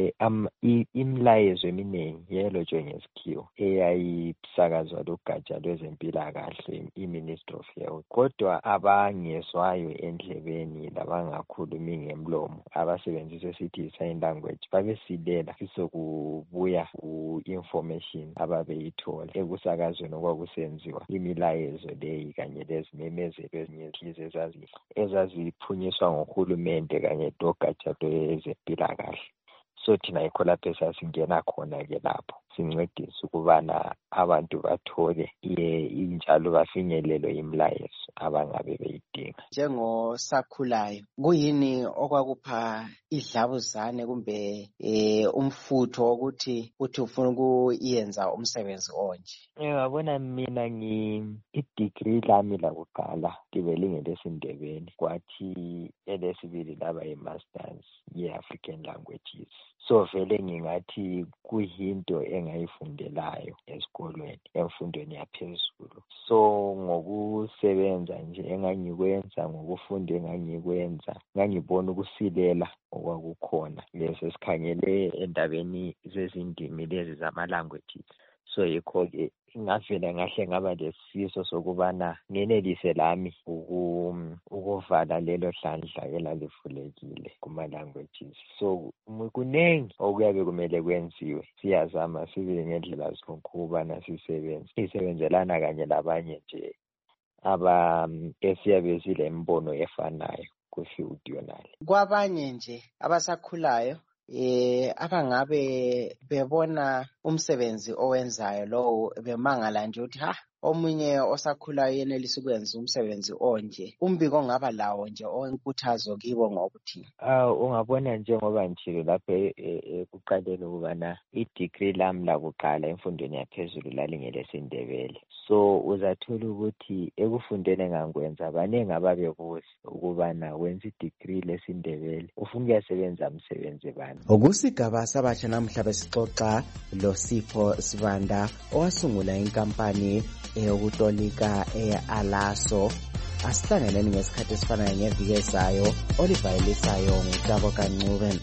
imilayezo eminingi yayelotshwe ngesikhiwa eyayisakazwa lugatsha lwezempilakahle, i-Ministry of Health. Kodwa abangezwayo endlebeni labangakhulumi ngemlomo, abasebenzisa esithi i-sign language, babesilela sisokubuya ku-information ababeyithola ekusakazweni okwakusenziwa imilayezo leyi kanye lezimemezelo ezinye ezaziphunyiswa ngohulumende kanye logatsha lwezempilakahle. So thina yikho lapho esasingena khona-ke lapho sincedise ukubana abantu bathole injalo bafinyelelwe imilayezo abangabe beyidinga. Njengosakhulayo, kuyini okwakupha idlabuzane kumbe umfutho wokuthi ufuna ukuyenza umsebenzi onje? Yabona mina i-degree lami lakuqala libe lingelesindebele, kwathi elesibili laba yi-masters ye-African languages. So vele ngingathi kuyinto engayifundelayo esikolweni emfundweni yaphezulu. So ngokusebenza nje engangikwenza, ngokufunda engangikwenza, ngangibona ukusilela okwakukhona lesi sikhangele endabeni zezindimi lezi zama-languages. So yikho-ke ngavela ngahle ngaba lesifiso sokubana ngenelise lami ukuvala lelo hlandla elalivulekile kuma-languages. So kunengi okuyabe kumele kwenziwe, siyazama sibe ngendlela zonke ukubana sisebenzelana kanye labanye nje esiyabe sile mbono efanayo ku-field yonale. Kwabanye nje abasakhulayo abangabe bebona umsebenzi owenzayo lowo bemangala nje ukuthi omunye osakhulayo yenelisa ukwenza umsebenzi onje, umbiko ongaba lawo nje owenkuthazo kibo ngokuthi ungabona njengoba njilo lapho ekuqaleni ukubana i-degree lami lakuqala emfundweni yaphezulu lalingelesindebele. So uzathola ukuthi ekufundeni ngangikwenza baningi ababebuza ukubana wenza i-degree lesindebele ufuna ukuyasebenza umsebenzi bani. Okusigaba sabatsha namhla besixoxa loSipho Sibanda owasungula inkampani eyokutolika e-Alaso. Asihlanganeni ngesikhathi esifanayo ngeviki ezayo. Oliver Elisayo ngutabo Kancube.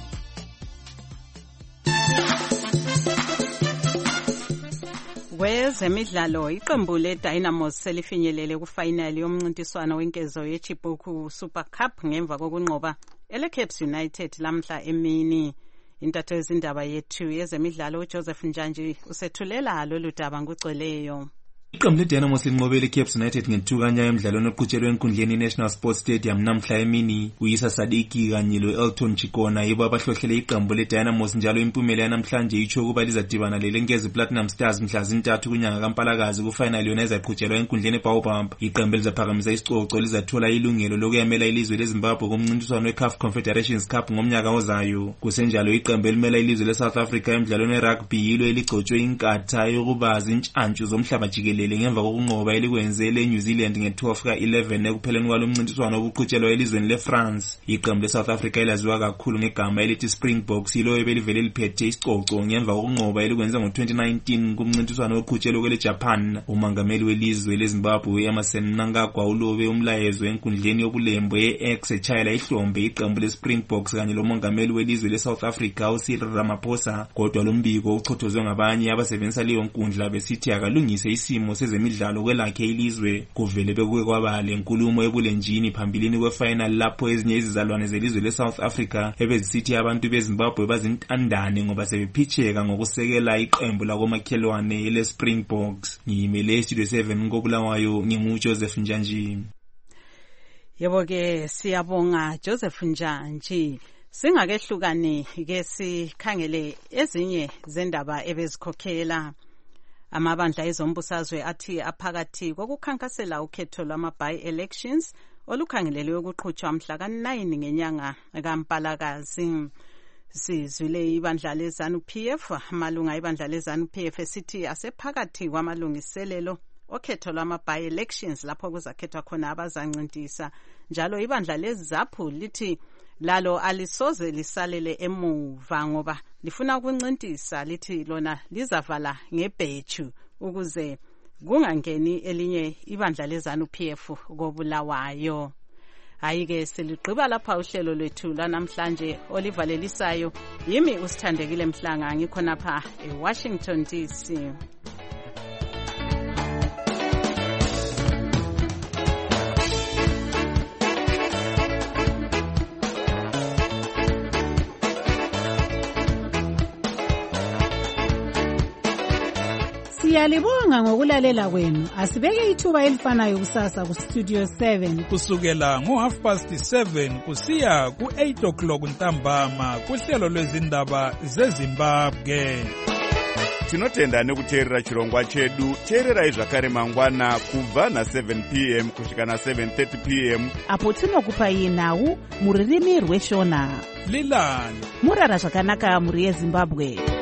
Kwezemidlalo, iqembu le-Dynamos selifinyelele kufinali yomncintiswano wenkezo yeChibuku Super Cup ngemva kokunqoba ele-Caps United lamhla emini. Intatho yezindaba yethu yezemidlalo uJoseph Njanji usethulela lolu daba ngugcweleyo. Iqembu le-Dynamos linqobele i-Caps United nge-2-0 emidlalweni oqhutshelwe enkundleni i-National Sports Stadium namhla emini. Uyisa Sadiki kanye lo-Elton Chikona yibo abahlohlele iqembu le-Dynamos, njalo impumela yanamhlanje itsho ukuba lizadibana le-Lengezi Platinum Stars mhla zintathu kunyanga kaMpalakazi kufinali yona ezaqhutshelwa enkundleni eBaobab. Iqembu lizaphakamisa isicoco lizathola ilungelo lokuyamela ilizwe leZimbabwe kumncintiswano we-CAF Confederations Cup ngomnyaka ozayo. Kusenjalo iqembu elimela ilizwe le-South Africa emidlalweni we-rugby yilo eligcotshwe inkatha yokuba zintshantshu zomhlaba jikelele ngemva kokunqoba elikwenzele eNew Zealand nge-12 ka-11 ekupheleni kwalo mncintiswano obuqhutshelwa elizweni leFrance. Iqembu le-South Africa elaziwa kakhulu ngegama elithi Springboks yilo ebelivele liphethe isicoco ngemva kokunqoba elikwenze ngo-2019 kumncintiswano oqhutshelwe kwele-Japan. Umongameli welizwe leZimbabwe Emmerson Mnangagwa ulobe umlayezo enkundleni yobulembo ye-X etshayela ihlombe iqembu le-Springboks kanye lomongameli welizwe le-South Africa uCyril Ramaphosa. Kodwa lo mbiko uchothozwe ngabanye abasebenzisa leyo nkundla besithi akalungise isimo sezemidlalo kwelakhe ilizwe. Kuvele bekuke kwaba lenkulumo ebulenjini phambilini kwefinal lapho ezinye izizalwane zelizwe le-South Africa ebezisithi abantu beZimbabwe bazintandane ngoba sebephitsheka ngokusekela iqembu lakomakhelwane ele-Springboks. Ngiyimele Studio 7 koBulawayo, nginguJoseph Njanji. Yebo-ke siyabonga Joseph Njanji. Singakehlukane ke sikhangele ezinye zendaba ebezikhokhela. Amabandla ezombusazwe athi aphakathi kokukhankasela ukhetho lwama-by-elections olukhangelelwe ukuqhutshwa mhla ka-9 ngenyanga kaMpalakazi. Sizwile ibandla leZANU-PF, amalunga ibandla leZANU-PF esithi asephakathi kwamalungiselelo okhetho lwama-by-elections lapho kuzakhethwa khona abazancintisa. Njalo ibandla leZAPU lithi lalo alisoze lisalele emuva ngoba lifuna ukuncintisa, lithi lona lizavala ngebheju ukuze kungangeni elinye ibandla leZANU-PF koBulawayo. Ayike seliqhiba lapha uhlelo lwethu lanamhlanje. Oliver Elisayo, yimi uSithandekile Mhlanga, ngikhonapha eWashington DC. Siyalibonga ngokulalela kwenu. Asibeke ithuba elifanayo kusasa ku Studio 7 kusukela ngo7:30 kusiya ku8 o'clock ntambama kuhlelo lwezindaba zeZimbabwe. tinotenda nekuteerera chirongwa chedu. Teererai zvakare mangwana kubva na7 p.m. kusvika na7:30 p.m. apo tinokupai nhau mururimi rweshona. Lilani murara zvakanaka muri yeZimbabwe.